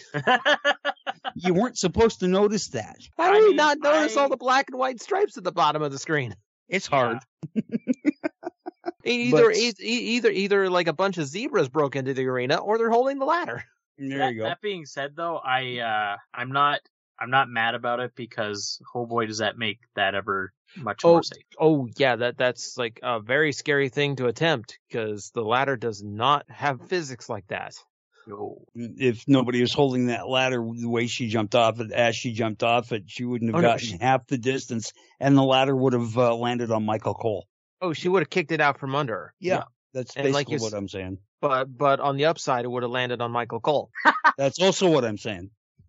You weren't supposed to notice that. How do I you mean, not notice I- all the black and white stripes at the bottom of the screen? It's hard. Either But- e- either either like a bunch of zebras broke into the arena, or they're holding the ladder. There that, you go. that being said, though, I uh, I'm not I'm not mad about it because oh boy, does that make that ever much Oh, more safe. oh yeah, that that's like a very scary thing to attempt because the ladder does not have physics like that. No. If nobody was holding that ladder the way she jumped off it, as she jumped off it, she wouldn't have Oh, no, gotten she- half the distance, and the ladder would have uh, landed on Michael Cole. Oh, she would have kicked it out from under her. Yeah, that's And like basically you s- what I'm saying. But but on the upside, it would have landed on Michael Cole. That's also what I'm saying.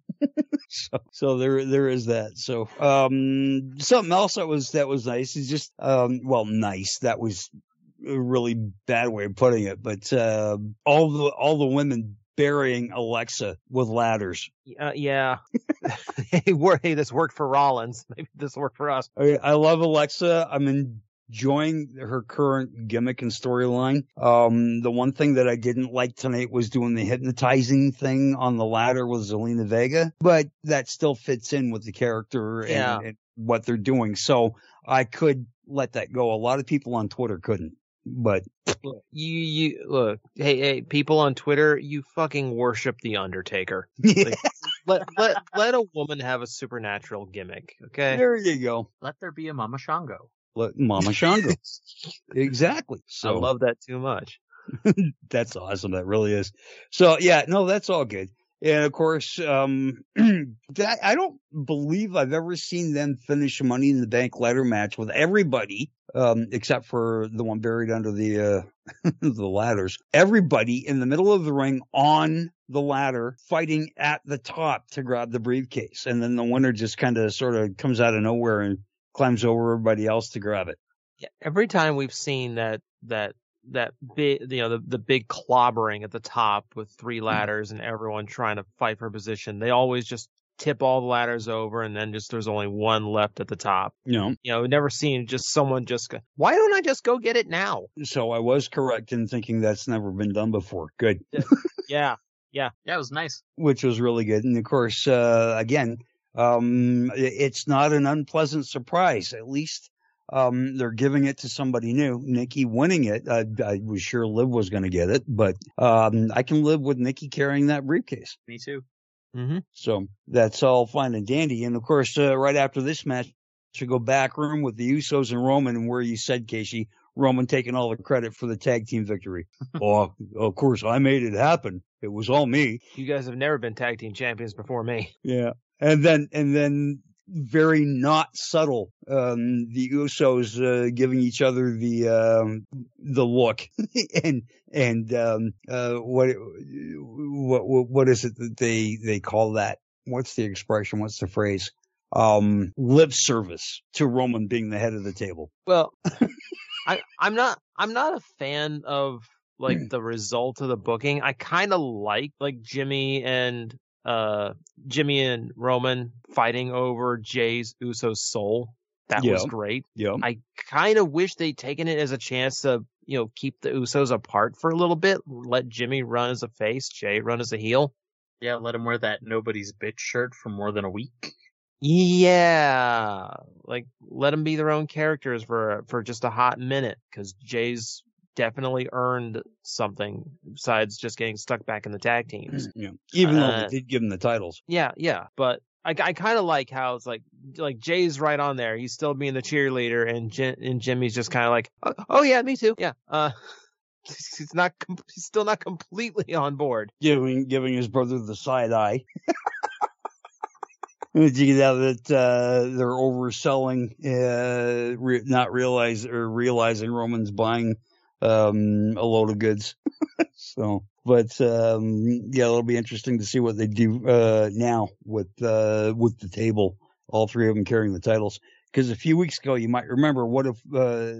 so, so there, there is that. So, um, something else that was, that was nice is just, um, well, nice. That was a really bad way of putting it, but, uh, all the, all the women burying Alexa with ladders. Uh, yeah. hey, wor- hey, this worked for Rollins. Maybe this worked for us. I, I love Alexa. I'm enjoying her current gimmick and storyline. Um, the one thing that I didn't like tonight was doing the hypnotizing thing on the ladder with Zelina Vega, but that still fits in with the character Yeah. and, and what they're doing. So I could let that go. A lot of people on Twitter couldn't, but Look, you you look. Hey, hey, people on Twitter, you fucking worship the Undertaker. Like, let let let a woman have a supernatural gimmick, okay? there you go. Let there be a Mama Shango. Let Mama Shango. Exactly. So I love that too much. that's awesome. That really is. So yeah, no, that's all good. And of course, um, that, I don't believe I've ever seen them finish a Money in the Bank ladder match with everybody, um, except for the one buried under the, uh, the ladders. Everybody in the middle of the ring on the ladder fighting at the top to grab the briefcase. And then the winner just kind of sort of comes out of nowhere and climbs over everybody else to grab it. Yeah, every time we've seen that that that big, you know, the, the big clobbering at the top with three ladders and everyone trying to fight for position. They always just tip all the ladders over and then just there's only one left at the top. You know, you know, never seen just someone just go, why don't I just go get it now? So I was correct in thinking that's never been done before. Good. Yeah. Yeah. Yeah, it was nice. Which was really good. And of course, uh, again, um, it's not an unpleasant surprise. At least, um, they're giving it to somebody new. Nikki winning it. I, I was sure Liv was going to get it, but, um, I can live with Nikki carrying that briefcase. Me too. Mm-hmm. So that's all fine and dandy. And of course, uh, right after this match, we go back room with the Usos and Roman, and where you said, Casey, Roman taking all the credit for the tag team victory. Oh, of course, I made it happen. It was all me. You guys have never been tag team champions before me. Yeah. And then, and then very not subtle, um, the Usos, uh, giving each other the, um, the look and, and, um, uh, what, what, what is it that they, they call that? What's the expression? What's the phrase? Um, lip service to Roman being the head of the table. Well, I, I'm not, I'm not a fan of like the result of the booking. I kind of like, like Jimmy and, uh, Jimmy and Roman fighting over Jay's Uso's soul. That Yeah. was great. Yeah. I kind of wish they'd taken it as a chance to, you know, keep the Usos apart for a little bit. Let Jimmy run as a face, Jay run as a heel. Yeah, let him wear that nobody's bitch shirt for more than a week. Yeah, like let them be their own characters for for just a hot minute, because Jay's definitely earned something besides just getting stuck back in the tag teams. Yeah. Even though Uh, they did give him the titles. Yeah, yeah, but I, I kind of like how it's like like Jay's right on there. He's still being the cheerleader, and Jim, and Jimmy's just kind of like, oh, oh yeah, me too. Yeah, uh, he's not com- he's still not completely on board. Giving, giving his brother the side eye. You get out that, uh, they're overselling, uh, re- not realize or realizing Roman's buying, um, a load of goods. So, but, um, yeah, it'll be interesting to see what they do, uh, now with, uh, with the table, all three of them carrying the titles. Cause a few weeks ago, you might remember, what if, uh,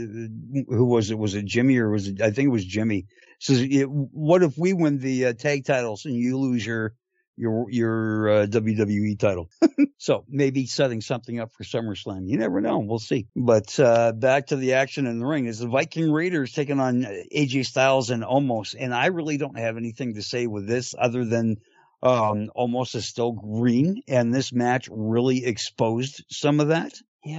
who was it? Was it Jimmy or was it, I think it was Jimmy. Says, what if we win the uh, tag titles and you lose your, your, your, uh, W W E title? So maybe setting something up for SummerSlam. You never know. We'll see. But, uh, back to the action in the ring is the Viking Raiders taking on A J Styles and Omos. And I really don't have anything to say with this other than, um, Omos is still green, and this match really exposed some of that.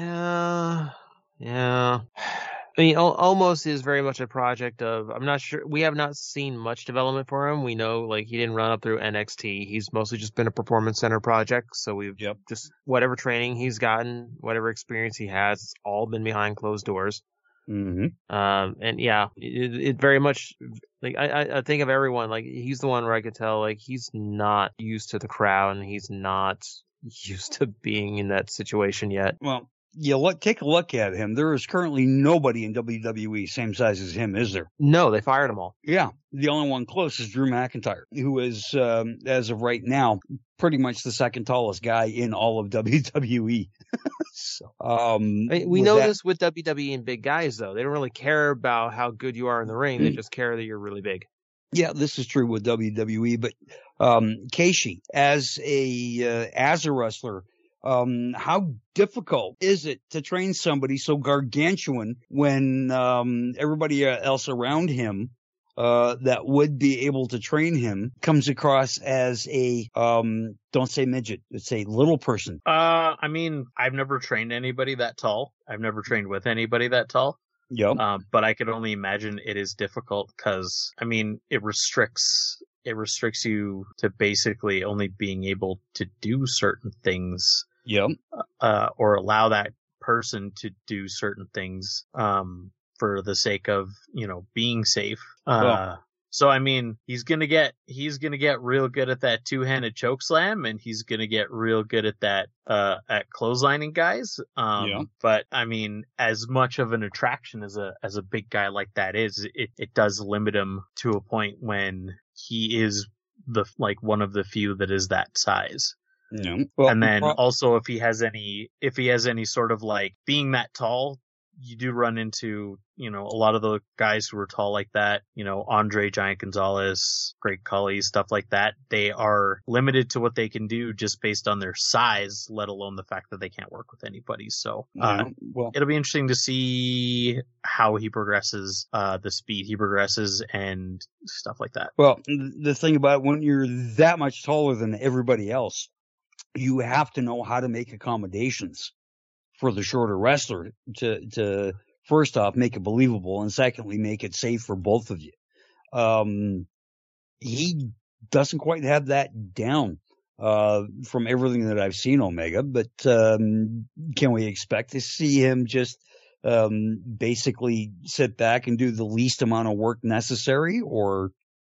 Yeah, yeah. I mean, al- almost is very much a project of, I'm not sure, we have not seen much development for him. We know, like, he didn't run up through N X T. He's mostly just been a performance center project. So we've yep. just, whatever training he's gotten, whatever experience he has, it's all been behind closed doors. Mm-hmm. Um, and yeah, it, it very much, like, I, I- I think of everyone, like, he's the one where I could tell, like, he's not used to the crowd and he's not used to being in that situation yet. Well, yeah, look, take a look at him. There is currently nobody in W W E same size as him, is there? No, they fired them all. Yeah. The only one close is Drew McIntyre, who is, um, as of right now, pretty much the second tallest guy in all of W W E. So, um, I mean, we with know that- this with W W E and big guys, though. They don't really care about how good you are in the ring. They just care that you're really big. Yeah, this is true with W W E, but, um, Keishi, as a, uh, as a wrestler, um, how difficult is it to train somebody so gargantuan when, um, everybody else around him, uh, that would be able to train him comes across as a, um, don't say midget, it's a little person. Uh, I mean, I've never trained anybody that tall. I've never trained with anybody that tall. Yep. Um, but I could only imagine it is difficult because, I mean, it restricts, it restricts you to basically only being able to do certain things. Yep. Uh, or allow that person to do certain things, um, for the sake of, you know, being safe. Uh, Well, so I mean, he's gonna get, he's gonna get real good at that two-handed choke slam, and he's gonna get real good at that, uh, at clotheslining guys. Um, Yeah. but I mean, as much of an attraction as a, as a big guy like that is, it, it does limit him to a point when he is the, like one of the few that is that size. Yeah. Well, and then well- also if he has any, if he has any sort of like being that tall you do run into, you know, a lot of the guys who are tall like that, you know, Andre Giant Gonzalez, Great Khali, stuff like that. They are limited to what they can do just based on their size, let alone the fact that they can't work with anybody. So, uh, yeah, well, it'll be interesting to see how he progresses, uh, the speed he progresses and stuff like that. Well, the thing about when you're that much taller than everybody else, you have to know how to make accommodations for the shorter wrestler to, to first off, make it believable, and secondly, make it safe for both of you. Um, he doesn't quite have that down, uh, from everything that I've seen Omega, but, um, can we expect to see him just, um, basically sit back and do the least amount of work necessary, or?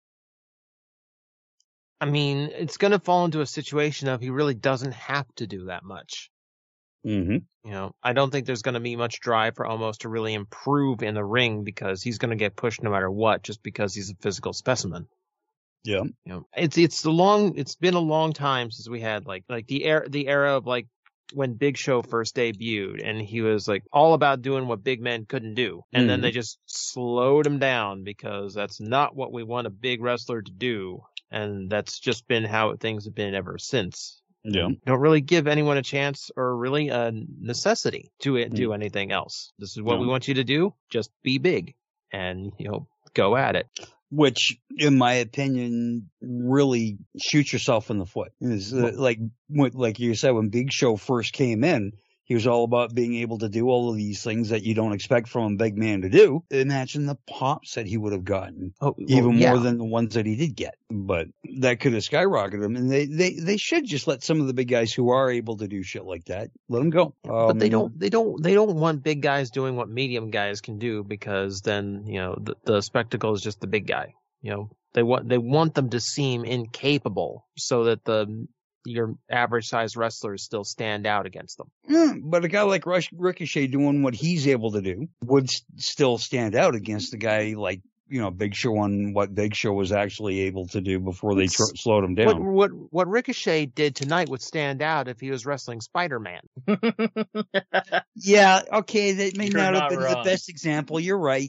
I mean, it's going to fall into a situation of he really doesn't have to do that much. Mm-hmm. You know, I don't think there's going to be much drive for Omos to really improve in the ring because he's going to get pushed no matter what, just because he's a physical specimen. Yeah. You know, it's it's the long it's been a long time since we had like like the era the era of like when Big Show first debuted, and he was like all about doing what big men couldn't do, and Mm-hmm. then they just slowed him down because that's not what we want a big wrestler to do, and that's just been how things have been ever since. Yeah. Don't really give anyone a chance or really a necessity to it, do anything else. This is what No. we want you to do. Just be big and, you know, go at it. Which, in my opinion, really shoots yourself in the foot. Is uh, like, what- like you said, when Big Show first came in, he was all about being able to do all of these things that you don't expect from a big man to do. Imagine the pops that he would have gotten, oh, even well, yeah. more than the ones that he did get. But that could have skyrocketed him. And they, they, they should just let some of the big guys who are able to do shit like that, let them go. Um, But they don't, they don't, they don't want big guys doing what medium guys can do, because then, you know, the, the spectacle is just the big guy. You know, they want, they want them to seem incapable so that the, your average sized wrestlers still stand out against them. Mm, but a guy like Rush, Ricochet doing what he's able to do would s- still stand out against a guy like, you know, Big Show and what Big Show was actually able to do before they tr- slowed him What, down. what, what Ricochet did tonight would stand out if he was wrestling Spider-Man. Yeah, okay, that may You're not have not been wrong. the best example. You're right.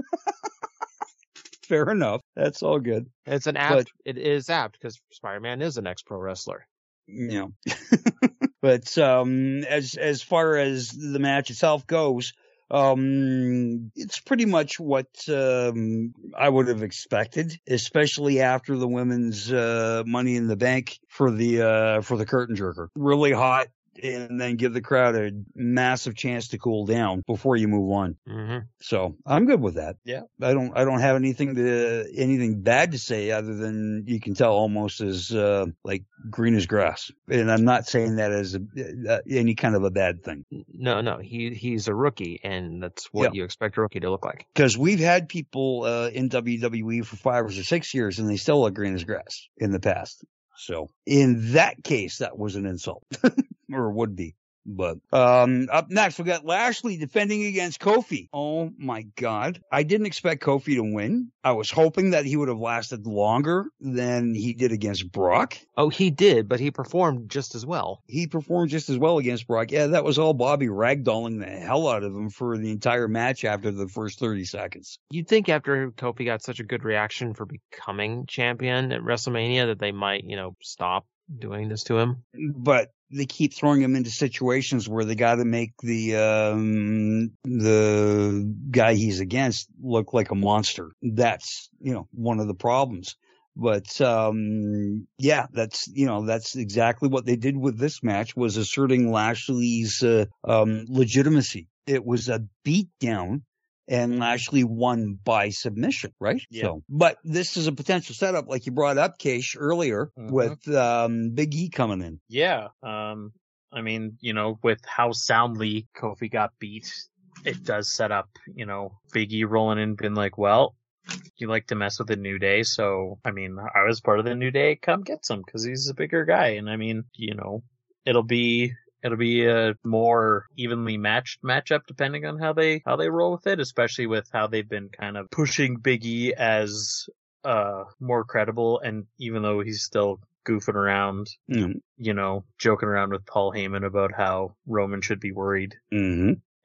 Fair enough. That's all good. It's an apt, it is apt because Spider-Man is an ex-pro wrestler. You know. But um as as far as the match itself goes, um it's pretty much what um I would have expected, especially after the women's uh Money in the Bank for the uh for the curtain jerker. Really hot, and then give the crowd a massive chance to cool down before you move on. Mm-hmm. So I'm good with that. Yeah. I don't I don't have anything to anything bad to say other than you can tell almost as uh like green as grass. And I'm not saying that as a, uh, any kind of a bad thing. No, no, he he's a rookie, and that's what Yeah. you expect a rookie to look like. Because we've had people uh, in W W E for five or six years and they still look green as grass in the past. So in that case, that was an insult. Or would be. But um up next, we got Lashley defending against Kofi. Oh my God. I didn't expect Kofi to win. I was hoping that he would have lasted longer than he did against Brock. Oh, he did, but he performed just as well. He performed just as well against Brock. Yeah, that was all Bobby ragdolling the hell out of him for the entire match after the first thirty seconds. You'd think after Kofi got such a good reaction for becoming champion at WrestleMania that they might, you know, stop doing this to him. But they keep throwing him into situations where they got to make the um the guy he's against look like a monster. That's, you know, one of the problems. But um yeah, that's, you know, that's exactly what they did with this match, was asserting Lashley's uh, um legitimacy. It was a beatdown, and Lashley won by submission, right? Yeah. So, but this is a potential setup, like you brought up, Keish, earlier, Mhm. with um Big E coming in. Yeah. Um, I mean, you know, with how soundly Kofi got beat, it does set up, you know, Big E rolling in, being like, well, you like to mess with the New Day, so, I mean, I was part of the New Day, come get some, because he's a bigger guy, and I mean, you know, it'll be... It'll be a more evenly matched matchup depending on how they how they roll with it, especially with how they've been kind of pushing Big E as uh more credible, and even though he's still goofing around, Mm. you know, joking around with Paul Heyman about how Roman should be worried. Mm-hmm.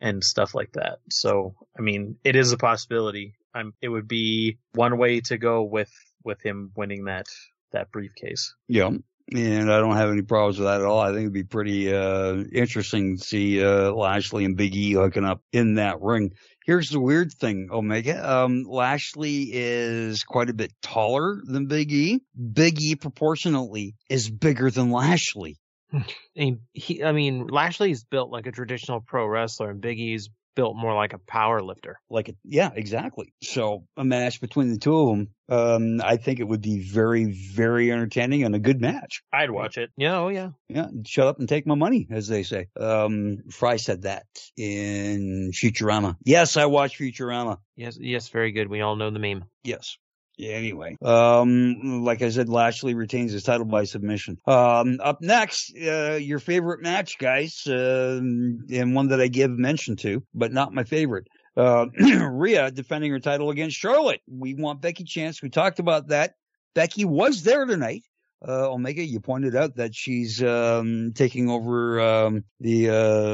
and stuff like that. So, I mean, it is a possibility. I'm, it would be one way to go with, with him winning that, that briefcase. Yeah. And I don't have any problems with that at all. I think it'd be pretty uh interesting to see uh Lashley and Big E hooking up in that ring. Here's the weird thing, Omega. Um Lashley is quite a bit taller than Big E. Big E proportionately is bigger than Lashley. he, he, I mean, Lashley's built like a traditional pro wrestler, and Big E's built more like a power lifter. Like a, yeah, exactly. So a match between the two of them, um, I think it would be very, very entertaining and a good match. I'd watch it. Yeah, oh yeah. Yeah, shut up and take my money, as they say. Um, Fry said that in Futurama. Yes, I watch Futurama. Yes, yes, very good. We all know the meme. Yes. Yeah, anyway, um, like I said, Lashley retains his title by submission. Um, up next, uh, your favorite match, guys, uh, and one that I give mention to, but not my favorite. Uh, Rhea defending her title against Charlotte. We want Becky Chance. We talked about that. Becky was there tonight. Uh, Omega, you pointed out that she's, um, taking over, um, the,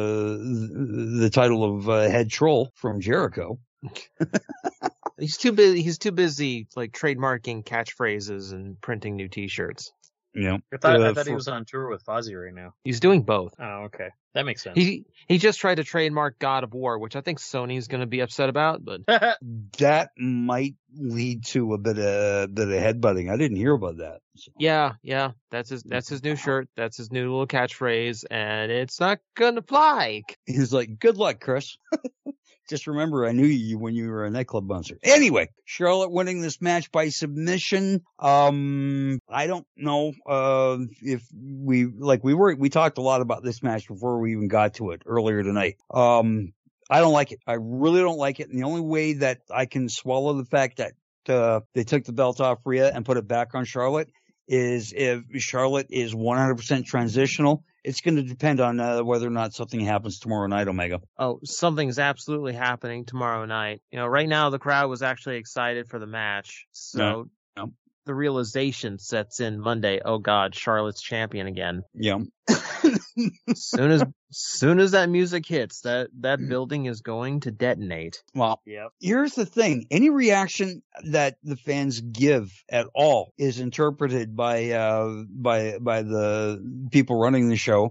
uh, the title of, uh, head troll from Jericho. He's too busy. He's too busy, like trademarking catchphrases and printing new T-shirts. Yeah, I thought, uh, I thought for, he was on tour with Fozzy right now. He's doing both. Oh, okay, that makes sense. He he just tried to trademark God of War, which I think Sony's going to be upset about. But that might lead to a bit of bit of headbutting. I didn't hear about that. So. Yeah, yeah, that's his that's his new shirt. That's his new little catchphrase, and it's not gonna fly. He's like, "Good luck, Chris." Just remember, I knew you when you were a nightclub bouncer. Anyway, Charlotte winning this match by submission. Um, I don't know, uh, if we, like we were, we talked a lot about this match before we even got to it earlier tonight. Um, I don't like it. I really don't like it. And the only way that I can swallow the fact that, uh, they took the belt off Rhea and put it back on Charlotte is if Charlotte is one hundred percent transitional. It's going to depend on uh, whether or not something happens tomorrow night, Omega. Oh, something's absolutely happening tomorrow night. You know, right now the crowd was actually excited for the match. So yeah. Yeah. The realization sets in Monday. Oh God, Charlotte's champion again. Yeah. soon as soon as that music hits, that that building is going to detonate. Well, yep. Here's the thing: any reaction that the fans give at all is interpreted by uh by by the people running the show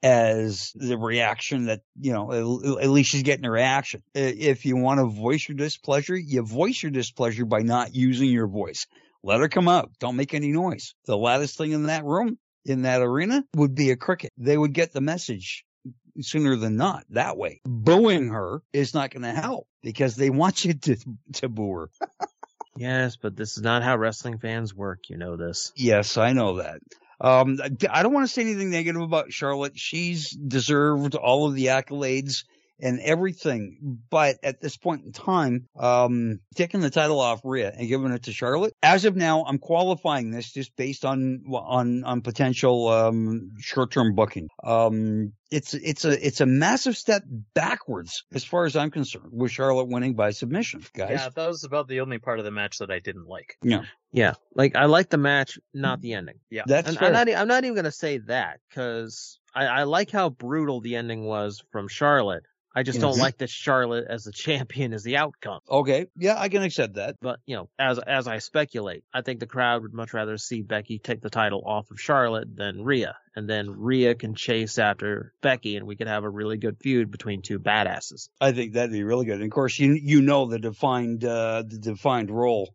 as the reaction that, you know, at, at least she's getting a reaction. If you want to voice your displeasure, you voice your displeasure by not using your voice. Let her come out. Don't make any noise. The loudest thing in that room, in that arena, would be a cricket. They would get the message sooner than not that way. Booing her is not going to help because they want you to, to boo her. Yes, but this is not how wrestling fans work. You know this. Yes, I know that. Um, I don't want to say anything negative about Charlotte. She's deserved all of the accolades and everything, but at this point in time, um, taking the title off Rhea and giving it to Charlotte, as of now, I'm qualifying this just based on, on, on potential, um, short-term booking. Um, it's, it's a, it's a massive step backwards as far as I'm concerned with Charlotte winning by submission, guys. Yeah, that was about the only part of the match that I didn't like. Yeah. Yeah. Like, I like the match, not the ending. Yeah. That's and fair. I'm not, I'm not even going to say that because I, I like how brutal the ending was from Charlotte. I just Yes. don't like that Charlotte as the champion is the outcome. Okay. Yeah, I can accept that. But, you know, as as I speculate, I think the crowd would much rather see Becky take the title off of Charlotte than Rhea. And then Rhea can chase after Becky and we could have a really good feud between two badasses. I think that'd be really good. And of course, you you know the defined uh, the defined role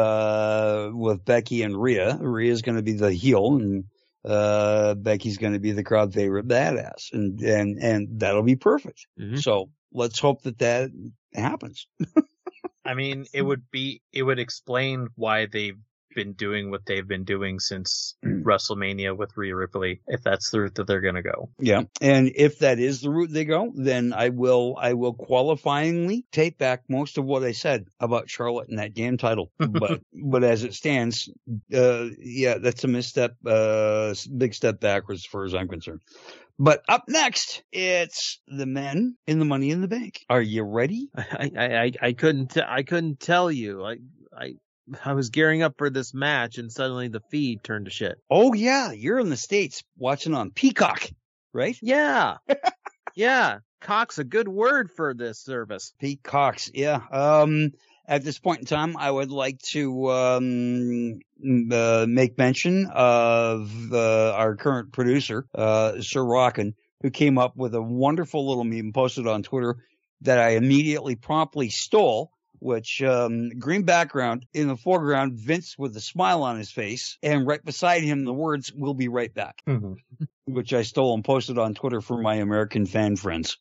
uh, with Becky and Rhea. Rhea's going to be the heel and uh, Becky's going to be the crowd favorite badass, and and and that'll be perfect. Mm-hmm. So let's hope that that happens. I mean, it would be it would explain why they've been doing what they've been doing since WrestleMania with Rhea Ripley, if that's the route that they're going to go. Yeah. And if that is the route they go, then I will, I will qualifyingly take back most of what I said about Charlotte and that damn title. But, but as it stands, uh, yeah, that's a misstep, uh, big step backwards as far as I'm concerned. But up next, it's the men in the Money in the Bank. Are you ready? I, I, I, I couldn't, t- I couldn't tell you. I, I, I was gearing up for this match and suddenly the feed turned to shit. Oh yeah, you're in the States watching on Peacock, right? Yeah. Yeah. Cox a good word for this service. Pete Cox, yeah. Um, at this point in time, I would like to um, uh, make mention of uh, our current producer, uh, Sir Rockin, who came up with a wonderful little meme posted on Twitter that I immediately promptly stole, which um, green background, in the foreground, Vince with a smile on his face, and right beside him, the words, "We'll be right back," mm-hmm. which I stole and posted on Twitter for my American fan friends.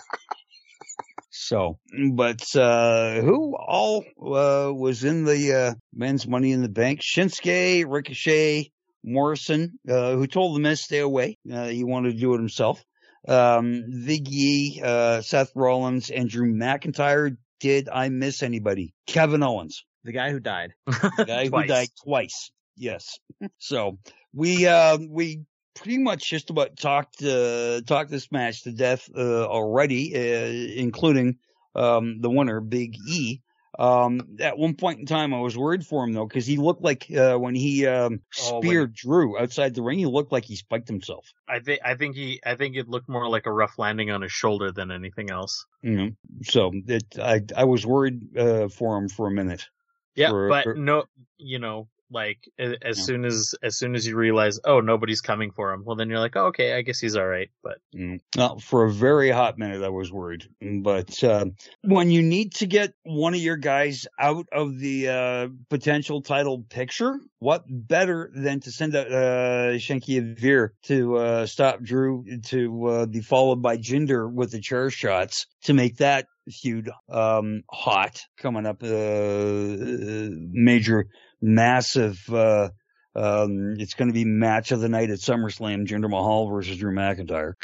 So, but uh, who all uh, was in the uh, men's Money in the Bank? Shinsuke, Ricochet, Morrison, uh, who told the Miz stay away. Uh, he wanted to do it himself. Um, Viggy, uh, Seth Rollins, and Drew McIntyre. Did I miss anybody? Kevin Owens. The guy who died. The guy who died twice. Yes. So we uh, we pretty much just about talked uh, talked this match to death uh, already, uh, including um, the winner, Big E. Um, at one point in time, I was worried for him though, because he looked like uh, when he um, speared oh, Drew outside the ring, he looked like he spiked himself. I think I think he I think it looked more like a rough landing on his shoulder than anything else. Mm-hmm. So it I I was worried uh, for him for a minute. Yeah, for, but for, no, you know. Like as yeah. soon as as soon as you realize, oh, nobody's coming for him, well, then you're like, oh, okay, I guess he's all right. But mm. well, for a very hot minute, I was worried. But uh, when you need to get one of your guys out of the uh, potential title picture, what better than to send out uh, Shanky Veer to uh, stop Drew, to uh, be followed by Jinder with the chair shots to make that feud um, hot coming up, uh, major. Massive, uh, um, it's going to be match of the night at SummerSlam, Jinder Mahal versus Drew McIntyre.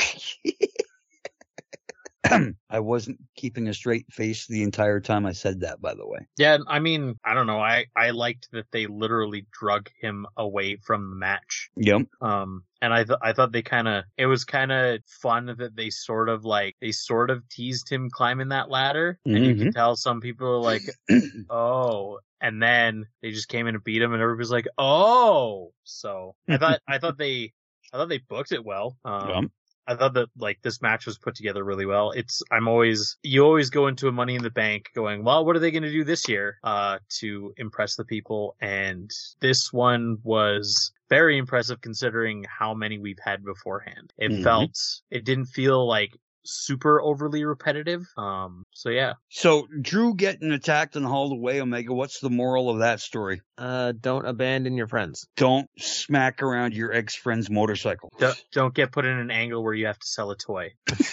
I wasn't keeping a straight face the entire time I said that, by the way. Yeah, I mean, I don't know. I, I liked that they literally drug him away from the match. Yep. Um, and I th- I thought they kind of, it was kind of fun that they sort of like, they sort of teased him climbing that ladder. And mm-hmm. you could tell some people were like, oh. And then they just came in and beat him, and everybody was like, "Oh!" So I thought, I thought they, I thought they booked it well. Um, yeah. I thought that like this match was put together really well. It's, I'm always, you always go into a Money in the Bank going, well, what are they going to do this year, uh, to impress the people? And this one was very impressive considering how many we've had beforehand. It mm-hmm. felt, it didn't feel like super overly repetitive. Um, so yeah. So Drew getting attacked and hauled away, Omega, what's the moral of that story? Uh, don't abandon your friends. Don't smack around your ex-friend's motorcycle. Don't, don't get put in an angle where you have to sell a toy.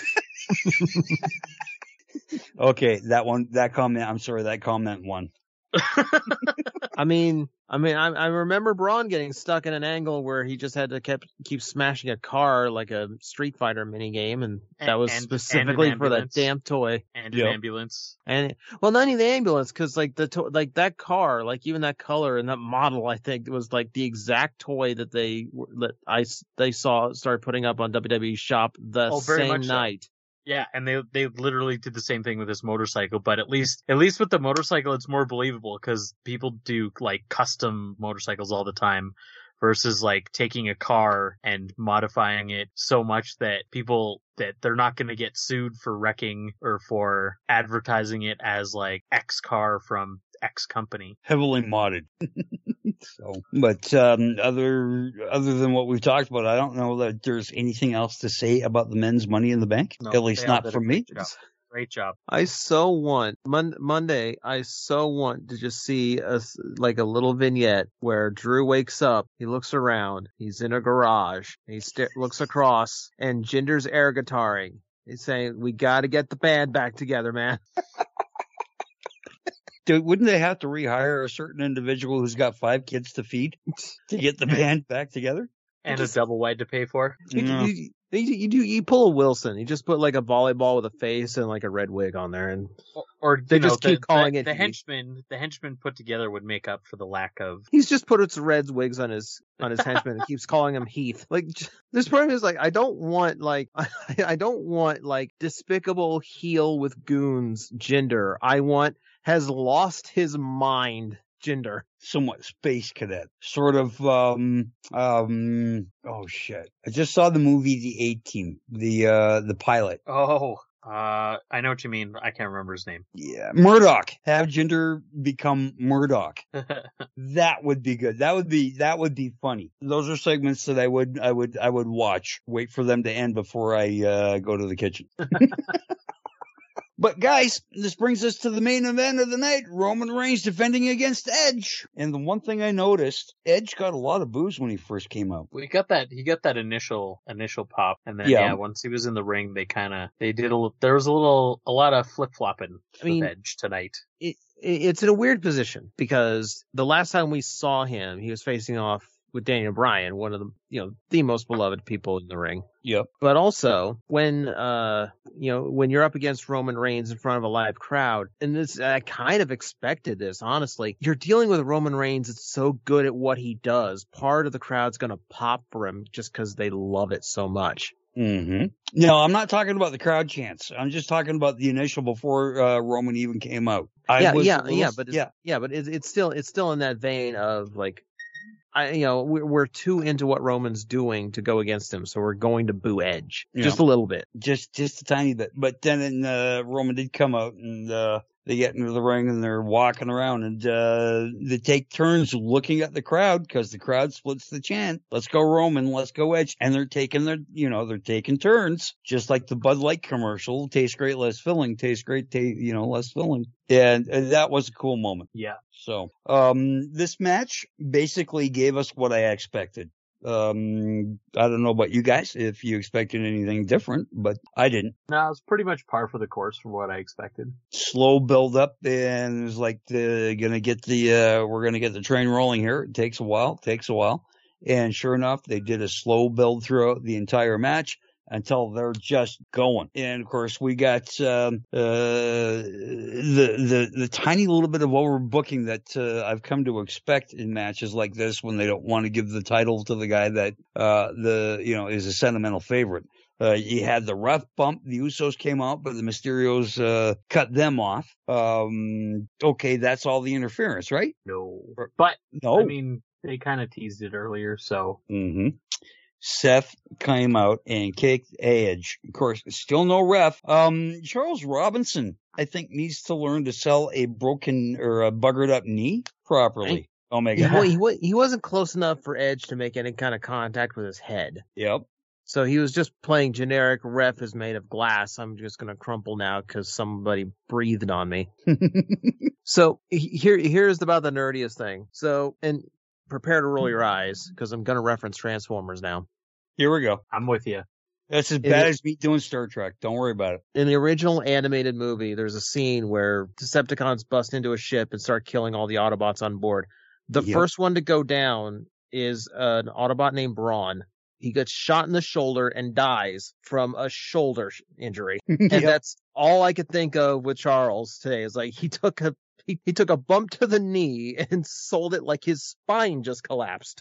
Okay, that one, that comment, I'm sorry, that comment won. I mean, I mean, I, I remember Braun getting stuck in an angle where he just had to kept keep smashing a car like a Street Fighter mini game, and that was and, specifically and for that damn toy and an yep. ambulance. And well, not even the ambulance, because like the to- like that car, like even that color and that model, I think was like the exact toy that they that I they saw started putting up on W W E Shop the oh, very same much night. So. Yeah, and they they literally did the same thing with this motorcycle, but at least at least with the motorcycle, it's more believable because people do like custom motorcycles all the time versus like taking a car and modifying it so much that people that they're not going to get sued for wrecking or for advertising it as like X car from X company. Heavily modded. So, but um, other other than what we've talked about, I don't know that there's anything else to say about the men's Money in the Bank. No, at least not from me. Job. Great job. I so want Mon- Monday. I so want to just see a like a little vignette where Drew wakes up. He looks around. He's in a garage. He st- looks across, and Jinder's air guitaring. He's saying, "We got to get the band back together, man." Dude, wouldn't they have to rehire a certain individual who's got five kids to feed to get the band back together? And just, a double wide to pay for? You, no. you, you, you, do, you pull a Wilson. You just put like a volleyball with a face and like a red wig on there. And Or, or they just know, keep the, calling the, it. The henchman, the henchman put together would make up for the lack of. He's just put its red wigs on his on his henchman and keeps calling him Heath. Like, this part is like, I don't want like, I, I don't want like despicable heel with goons Jinder. I want has lost his mind Jinder. Somewhat Space Cadet. Sort of, um, um, oh shit. I just saw the movie The A-Team, the, uh, the pilot. Oh, Uh, I know what you mean. I can't remember his name. Yeah, Murdoch. Have Jinder become Murdoch. That would be good. That would be that would be funny. Those are segments that I would I would I would watch. Wait for them to end before I uh, go to the kitchen. But guys, this brings us to the main event of the night. Roman Reigns defending against Edge. And the one thing I noticed, Edge got a lot of boos when he first came out. We got that, he got that initial, initial pop. And then, Yeah. yeah, once he was in the ring, they kind of, they did a, there was a little, a lot of flip flopping I mean, with Edge tonight. It, it's in a weird position because the last time we saw him, he was facing off with Daniel Bryan, one of the, you know, the most beloved people in the ring. Yep. But also when, uh, you know, when you're up against Roman Reigns in front of a live crowd, and this, I kind of expected this, honestly. You're dealing with Roman Reigns that's so good at what he does. Part of the crowd's going to pop for him just because they love it so much. Mm-hmm. No, I'm not talking about the crowd chants. I'm just talking about the initial before uh, Roman even came out. I yeah, was yeah, little, yeah, but it's, yeah, yeah, but it's, it's still it's still in that vein of like, I you know we're, we're too into what Roman's doing to go against him, so we're going to boo Edge Yeah. just a little bit. just just a tiny bit. But then uh, Roman did come out, and uh, they get into the ring, and they're walking around, and uh, they take turns looking at the crowd because the crowd splits the chant. Let's go Roman, let's go Edge, and they're taking their, you know, they're taking turns, just like the Bud Light commercial. Tastes great, less filling. Tastes great, ta- you know, less filling. And, and that was a cool moment. Yeah. So, um, this match basically gave us what I expected. Um, I don't know about you guys, if you expected anything different, but I didn't. No, it's pretty much par for the course from what I expected. Slow build up, and it was like the, gonna get the, uh, we're gonna get the train rolling here. It takes a while, takes a while. And sure enough, they did a slow build throughout the entire match until they're just going. And of course, we got um, uh, the the the tiny little bit of overbooking that uh, I've come to expect in matches like this when they don't want to give the title to the guy that uh, the you know is a sentimental favorite. Uh, you had the ref bump. The Usos came out, but the Mysterios uh, cut them off. Um, okay, that's all the interference, right? No, but no, I mean they kind of teased it earlier, so. Mm-hmm. Seth came out and kicked Edge. Of course, still no ref. Um, Charles Robinson, I think, needs to learn to sell a broken or a buggered up knee properly. Oh my God. He, he, he wasn't close enough for Edge to make any kind of contact with his head. Yep. So he was just playing generic ref is made of glass. I'm just going to crumple now because somebody breathed on me. So here, here's about the nerdiest thing. So, and prepare to roll your eyes because I'm going to reference Transformers now. Here we go. I'm with you. That's as bad as me doing Star Trek. Don't worry about it. In the original animated movie, there's a scene where Decepticons bust into a ship and start killing all the Autobots on board. The Yep. first one to go down is an Autobot named Brawn. He gets shot in the shoulder and dies from a shoulder injury. And Yep. that's all I could think of with Charles today is like he took a he, he took a bump to the knee and sold it like his spine just collapsed.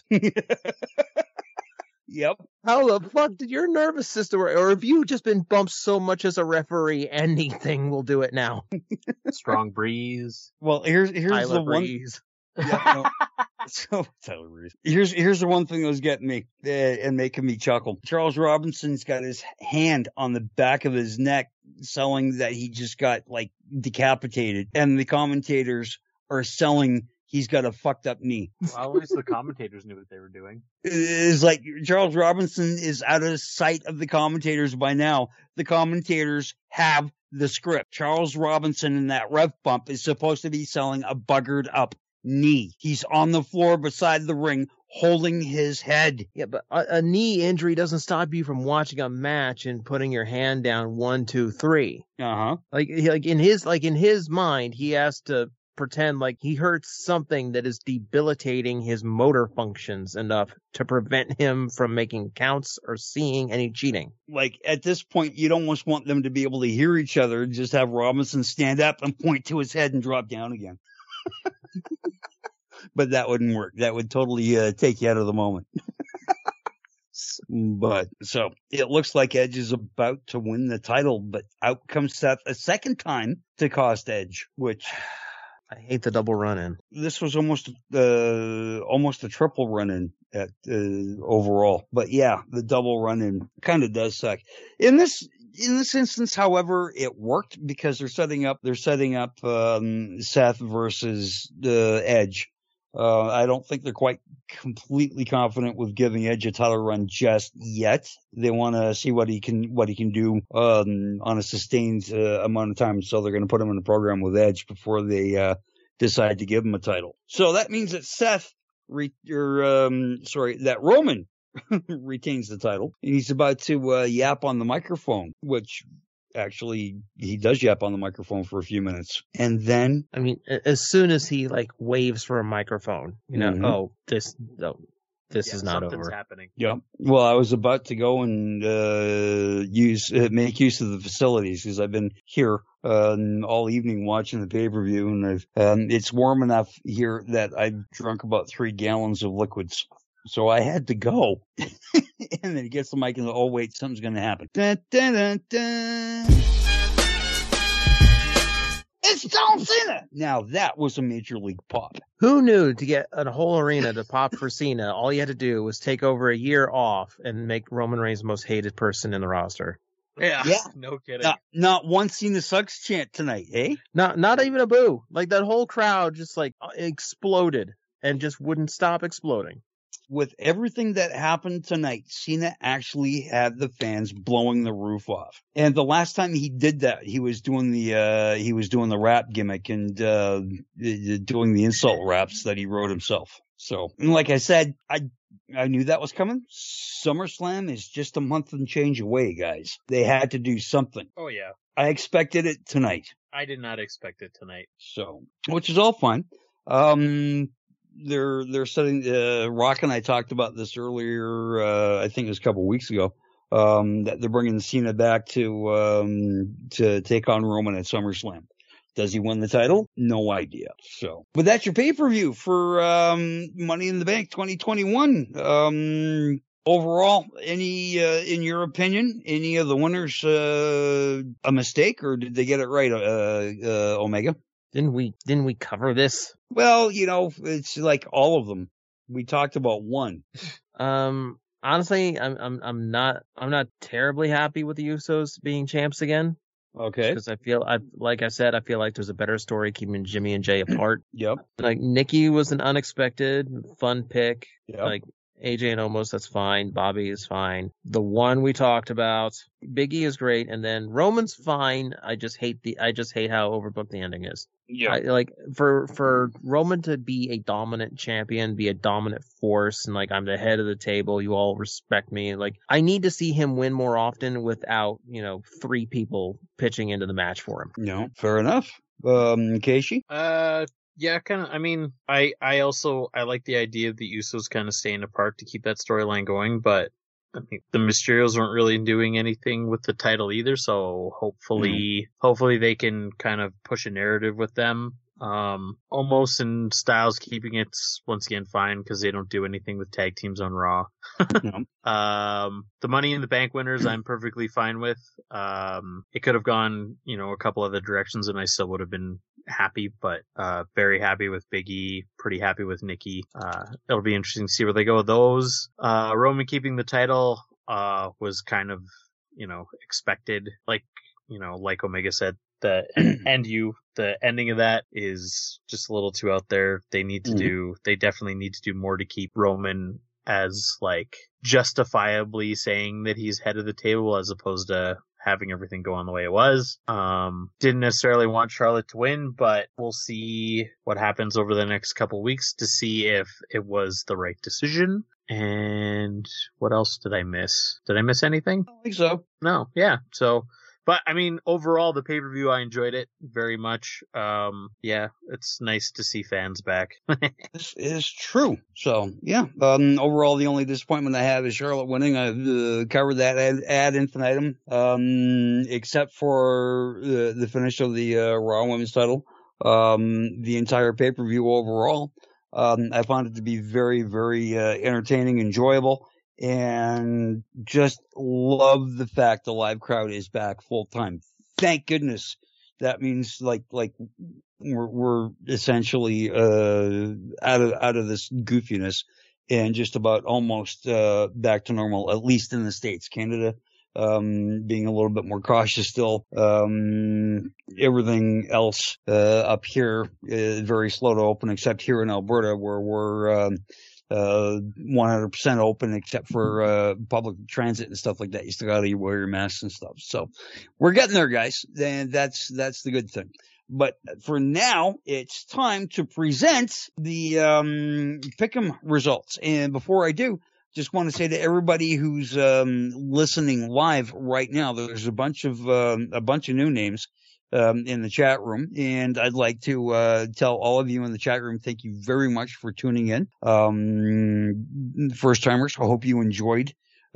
Yep. How the fuck did your nervous system, or, or have you just been bumped so much as a referee, anything will do it now? Strong breeze. Well, here's here's Tyler the one. Breeze. Yeah, no. So Tyler Breeze. Here's here's the one thing that was getting me uh, and making me chuckle. Charles Robinson's got his hand on the back of his neck, selling that he just got like decapitated, and the commentators are selling he's got a fucked up knee. Well, at least the commentators knew what they were doing. It's like Charles Robinson is out of sight of the commentators by now. The commentators have the script. Charles Robinson in that ref bump is supposed to be selling a buggered up knee. He's on the floor beside the ring holding his head. Yeah, but a, a knee injury doesn't stop you from watching a match and putting your hand down one, two, three. Uh-huh. Like, he- like in his, like in his mind, he has to pretend like he hurts something that is debilitating his motor functions enough to prevent him from making counts or seeing any cheating. Like at this point, you'd almost want them to be able to hear each other and just have Robinson stand up and point to his head and drop down again. But that wouldn't work. That would totally uh, take you out of the moment. But so it looks like Edge is about to win the title, but out comes Seth a second time to cost Edge, which I hate the double run in. This was almost uh almost a triple run in at uh, overall. But yeah, the double run in kind of does suck. In this, in this instance, however, it worked because they're setting up they're setting up um, Seth versus the uh, Edge. Uh, I don't think they're quite completely confident with giving Edge a title run just yet. They want to see what he can what he can do um, on a sustained uh, amount of time. So they're going to put him in a program with Edge before they uh, decide to give him a title. So that means that Seth, re- or um, sorry, that Roman retains the title, and he's about to uh, yap on the microphone, which. Actually, he does yap on the microphone for a few minutes. And then... I mean, as soon as he, like, waves for a microphone, you know, mm-hmm. oh, this no, this yeah, is not something's over. happening. Yeah. Well, I was about to go and uh, use uh, make use of the facilities because I've been here uh, all evening watching the pay-per-view, and I've, um, it's warm enough here that I've drunk about three gallons of liquids. So I had to go. And then he gets the mic and, oh, wait, something's going to happen. Dun, dun, dun, dun. It's John Cena! Now, that was a major league pop. Who knew to get a whole arena to pop for Cena, all you had to do was take over a year off and make Roman Reigns the most hated person in the roster? Yeah, yeah. No kidding. Not, not one Cena sucks chant tonight, eh? Not, not even a boo. Like, that whole crowd just, like, exploded and just wouldn't stop exploding. With everything that happened tonight, Cena actually had the fans blowing the roof off. And the last time he did that, he was doing the uh, he was doing the rap gimmick and uh, doing the insult raps that he wrote himself. So, and like I said, I I knew that was coming. SummerSlam is just a month and change away, guys. They had to do something. Oh yeah, I expected it tonight. I did not expect it tonight. So, which is all fine. Um. They're they're setting. Uh, Rock and I talked about this earlier. Uh, I think it was a couple of weeks ago. Um, that they're bringing Cena back to um, to take on Roman at SummerSlam. Does he win the title? No idea. So, but that's your pay per view for um, Money in the Bank twenty twenty-one. Um, overall, any uh, in your opinion, any of the winners uh, a mistake, or did they get it right? Uh, uh, Omega. Didn't we, didn't we cover this? Well, you know, it's like all of them. We talked about one. Um, honestly, I'm, I'm, I'm not, I'm not terribly happy with the Usos being champs again. Okay. Because I feel, I, like I said, I feel like there's a better story keeping Jimmy and Jay apart. Yep. Like, Nikki was an unexpected, fun pick. Yep. Like, A J and Omos, that's fine. Bobby is fine. The one we talked about, Big E is great, and then Roman's fine. I just hate the, I just hate how overbooked the ending is. Yeah. I, like for for Roman to be a dominant champion, be a dominant force, and like I'm the head of the table, you all respect me. Like I need to see him win more often without, you know, three people pitching into the match for him. No, fair enough. Um, Casey? Uh. Yeah, kind of. I mean, I, I also, I like the idea of the Usos kind of staying apart to keep that storyline going, but I mean, the Mysterios weren't really doing anything with the title either, so hopefully, mm. hopefully they can kind of push a narrative with them. Um, Omos and Styles keeping it once again fine because they don't do anything with tag teams on Raw. No. Um, the Money in the Bank winners, I'm perfectly fine with. Um, it could have gone, you know, a couple other directions and I still would have been happy, but, uh, very happy with Big E, pretty happy with Nikki. Uh, it'll be interesting to see where they go with those. Uh, Roman keeping the title, uh, was kind of, you know, expected. Like, you know, like Omega said, the end you, the ending of that is just a little too out there. They need to mm-hmm. do, they definitely need to do more to keep Roman as like justifiably saying that he's head of the table as opposed to having everything go on the way it was. Um, didn't necessarily want Charlotte to win, but we'll see what happens over the next couple weeks to see if it was the right decision. And what else did I miss? Did I miss anything? I don't think so. No, yeah. So, but I mean, overall, the pay-per-view, I enjoyed it very much. Um, yeah, it's nice to see fans back. This is true. So, yeah, um, overall, the only disappointment I have is Charlotte winning. I've uh, covered that ad, ad infinitum, um, except for uh, the finish of the uh, Raw Women's title. Um, the entire pay-per-view overall, um, I found it to be very, very uh, entertaining, enjoyable. And just love the fact the live crowd is back full time. Thank goodness. That means like, like we're, we're essentially, uh, out of, out of this goofiness and just about almost, uh, back to normal, at least in the States. Canada, um, being a little bit more cautious still. Um, everything else uh, up here is very slow to open, except here in Alberta, where we're um, uh, one hundred percent open, except for uh, public transit and stuff like that. You still got to wear your masks and stuff. So we're getting there, guys, and that's that's the good thing. But for now, it's time to present the um, Pick'em results. And before I do, just want to say to everybody who's um, listening live right now, there's a bunch of um, a bunch of new names um, in the chat room, and I'd like to uh, tell all of you in the chat room, thank you very much for tuning in. Um, first timers, I hope you enjoyed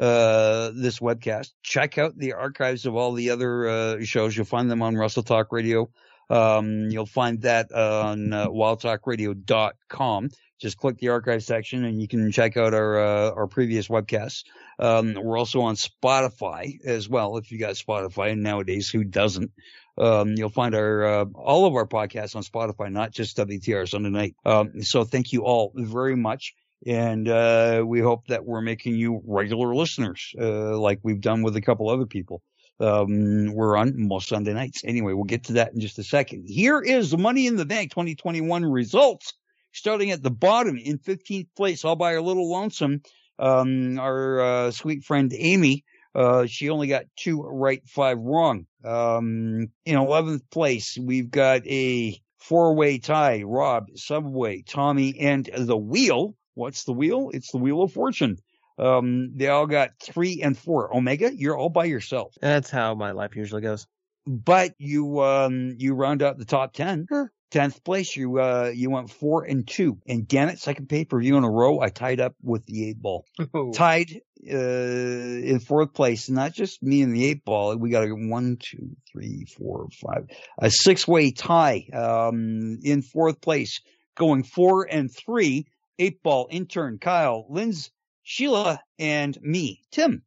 uh this webcast. Check out the archives of all the other uh, shows. You'll find them on Wrestle Talk Radio. Um, you'll find that on uh, wild talk radio dot com. Just click the archive section and you can check out our, uh, our previous webcasts. Um, we're also on Spotify as well. If you got Spotify, and nowadays who doesn't? Um, you'll find our, uh, all of our podcasts on Spotify, not just W T R Sunday Night. Um, so thank you all very much. And, uh, we hope that we're making you regular listeners, uh, like we've done with a couple other people. Um, we're on most Sunday nights. Anyway, we'll get to that in just a second. Here is the Money in the Bank twenty twenty-one results. Starting at the bottom in fifteenth place, all by our little lonesome, um, our, uh, sweet friend Amy, uh, she only got two right, five wrong. Um, in eleventh place, we've got a four-way tie, Rob, Subway, Tommy, and the Wheel. What's the Wheel? It's the Wheel of Fortune. Um, they all got three and four. Omega, you're all by yourself. That's how my life usually goes. But you, um, you round out the top ten. Huh. tenth place, you, uh, you went four and two. And damn it, second pay-per-view in a row, I tied up with the eight ball. Oh. Tied, uh, in fourth place. Not just me and the eight ball. We got a one, two, three, four, five, a six-way tie, um, in fourth place. Going four and three, eight ball, intern, Kyle, Linz, Sheila, and me, Tim.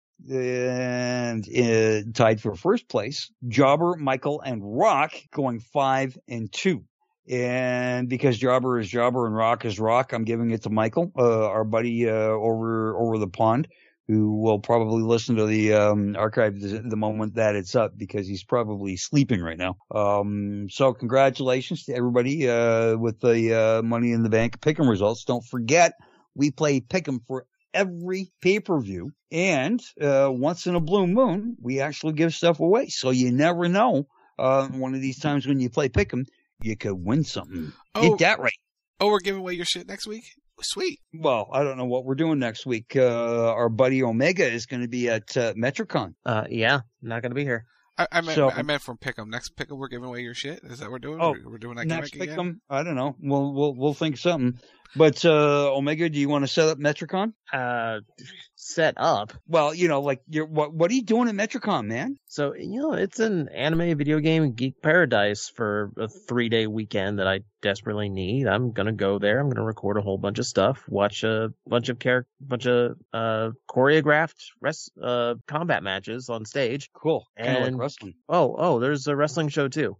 And uh, tied for first place, Jobber, Michael, and Rock going five and two. And because Jobber is Jobber and Rock is Rock, I'm giving it to Michael, uh, our buddy uh, over over the pond, who will probably listen to the um, archive the, the moment that it's up because he's probably sleeping right now. Um, so congratulations to everybody uh, with the uh, Money in the Bank Pick'em results. Don't forget, we play Pick'em for every pay-per-view, and uh, once in a blue moon, we actually give stuff away. So you never know. Uh, one of these times when you play Pick'em, you could win something. Oh, Get that right. Oh, we're giving away your shit next week? Sweet. Well, I don't know what we're doing next week. Uh, our buddy Omega is going to be at uh, Metricon. Uh, yeah, not going to be here. I, I meant So- I meant from Pick'em. Next Pick'em, we're giving away your shit. Is that what we're doing? Oh, we're, we're doing that Next gimmick pick again? 'em, I don't know. We'll we'll we'll think something. But uh, Omega, do you want to set up Metricon? Uh, set up. Well, you know, like you're what what are you doing at Metricon, man? So, you know, it's an anime video game geek paradise for a three day weekend that I desperately need. I'm going to go there. I'm going to record a whole bunch of stuff, watch a bunch of char- bunch of, uh, choreographed res- uh, combat matches on stage. Cool. Kind of And, like wrestling. oh, oh, there's a wrestling show too.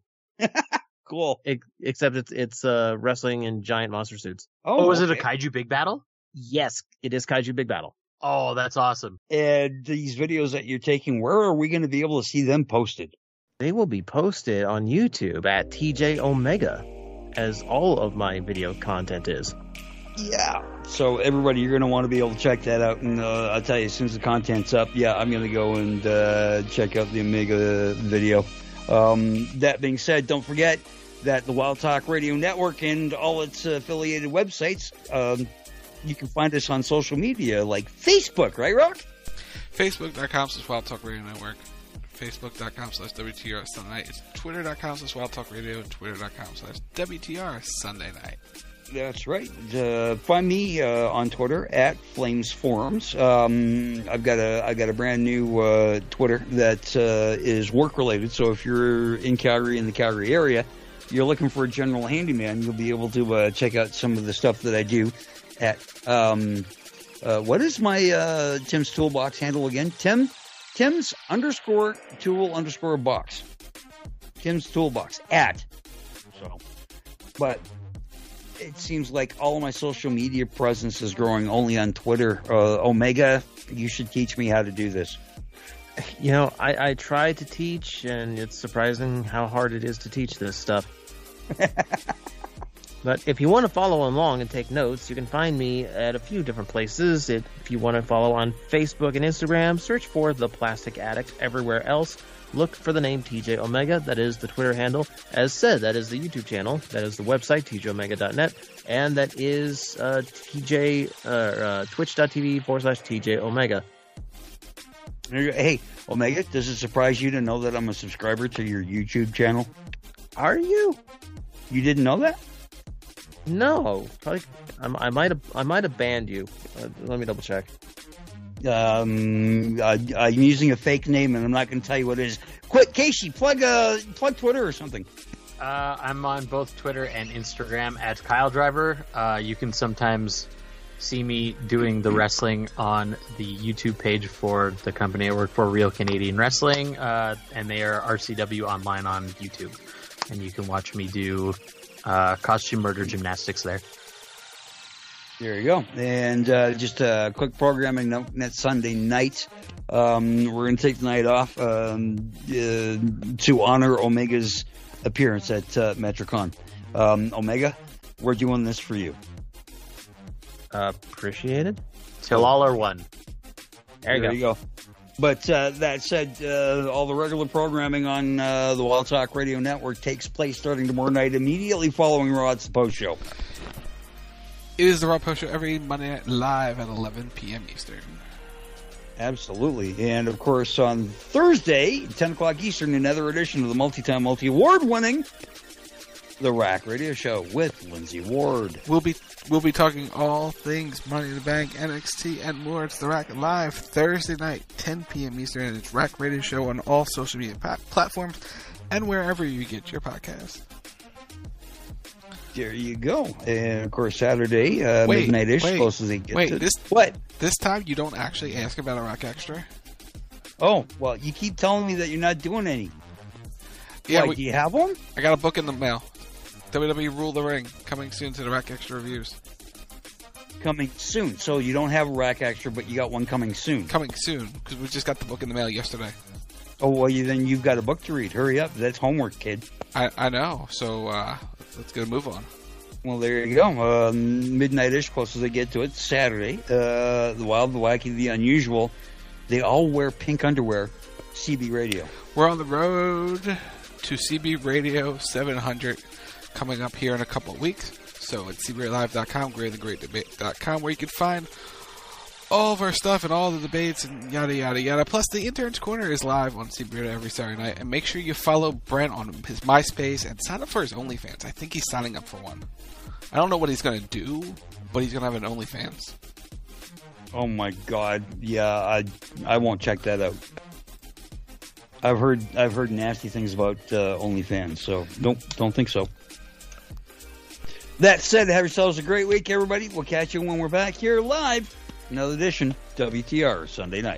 Cool. Ex- except it's, it's, uh, wrestling in giant monster suits. Oh, is it a kaiju big battle? Yes, it is Kaiju Big Battle. Oh, that's awesome. And these videos that you're taking, where are we going to be able to see them posted? They will be posted on YouTube at T J Omega, as all of my video content is. Yeah. So everybody, you're going to want to be able to check that out. And uh, I'll tell you, as soon as the content's up, yeah, I'm going to go and uh, check out the Omega video. Um, that being said, don't forget that the Wild Talk Radio Network and all its affiliated websites, um, you can find us on social media like Facebook, right, Rock? Facebook.com slash Wild Talk Radio Network. Facebook.com slash WTR Sunday Night. It's Twitter.com slash Wild Talk Radio and Twitter.com slash WTR Sunday Night. That's right. Uh, find me uh, on Twitter at Flames Forums. Um, I've got a I got a brand new uh, Twitter that uh, is work related. So if you're in Calgary, in the Calgary area, you're looking for a general handyman, you'll be able to uh, check out some of the stuff that I do at um, uh, what is my uh, Tim's Toolbox handle again? Tim Tim's underscore tool underscore box. Tim's Toolbox at. So, but. It seems like all of my social media presence is growing only on Twitter. Uh, Omega, you should teach me how to do this. You know, I, I try to teach, and it's surprising how hard it is to teach this stuff. But if you want to follow along and take notes, you can find me at a few different places. It, if you want to follow on Facebook and Instagram, search for The Plastic Addict. Everywhere else, look for the name T J Omega. That is the Twitter handle. As said, that is the YouTube channel. That is the website, T J Omega dot net. And that is uh, T J, uh, uh, twitch.tv forward slash T J Omega. Hey, Omega, does it surprise you to know that I'm a subscriber to your YouTube channel? Are you? You didn't know that? No, probably, I, I might have. I might have banned you. Uh, let me double check. Um, I, I'm using a fake name, and I'm not going to tell you what it is. Quick, Casey, plug uh, plug Twitter or something. Uh, I'm on both Twitter and Instagram at Kyle Driver. Uh, you can sometimes see me doing the wrestling on the YouTube page for the company I work for, Real Canadian Wrestling, uh, and they are R C W Online on YouTube, and you can watch me do uh, costume murder gymnastics there. There you go. And uh, just a quick programming note, next Sunday night, um, we're going to take the night off um, uh, to honor Omega's appearance at uh, Metricon. Um, Omega, we're doing this for you. Uh, appreciated. Till all are one. There you there go. You go. But uh, that said, uh, all the regular programming on uh, the Wild Talk Radio Network takes place starting tomorrow night, immediately following Rod's post show. It is the Raw Post Show every Monday night live at eleven p.m. Eastern. Absolutely. And, of course, on Thursday, ten o'clock Eastern, another edition of the multi-time, multi-award-winning The Rack Radio Show with Lindsay Ward. We'll be we'll be talking all things Money in the Bank, N X T, and more. It's The Rack live Thursday night, ten p.m. Eastern, and it's Rack Radio Show on all social media pa- platforms and wherever you get your podcast. There you go. And, of course, Saturday, uh, wait, midnight-ish, wait, close as they get wait, to... This, what? This time you don't actually ask about a Rack Extra? Oh, well, you keep telling me that you're not doing any. Yeah, Why, we, do you have one? I got a book in the mail. W W E Rule the Ring, coming soon to the Rack Extra reviews. Coming soon. So you don't have a Rack Extra, but you got one coming soon. Coming soon, because we just got the book in the mail yesterday. Oh, well, you, then you've got a book to read. Hurry up. That's homework, kid. I, I know, so uh, let's get a move on. Well, there you go. Um, midnight-ish, close as they get to it. Saturday, uh, the Wild, the Wacky, the Unusual. They all wear pink underwear. C B Radio. We're on the road to C B Radio seven hundred coming up here in a couple of weeks. So it's C B live dot com, great the great debate dot com, where you can find all of our stuff and all the debates and yada, yada, yada. Plus, the Intern's Corner is live on C B Radio every Saturday night. And make sure you follow Brent on his MySpace and sign up for his OnlyFans. I think he's signing up for one. I don't know what he's going to do, but he's going to have an OnlyFans. Oh, my God. Yeah, I I won't check that out. I've heard I've heard nasty things about uh, OnlyFans, so don't don't think so. That said, have yourselves a great week, everybody. We'll catch you when we're back here live. Another edition, W T R Sunday night.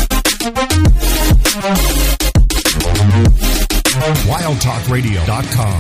wild talk radio dot com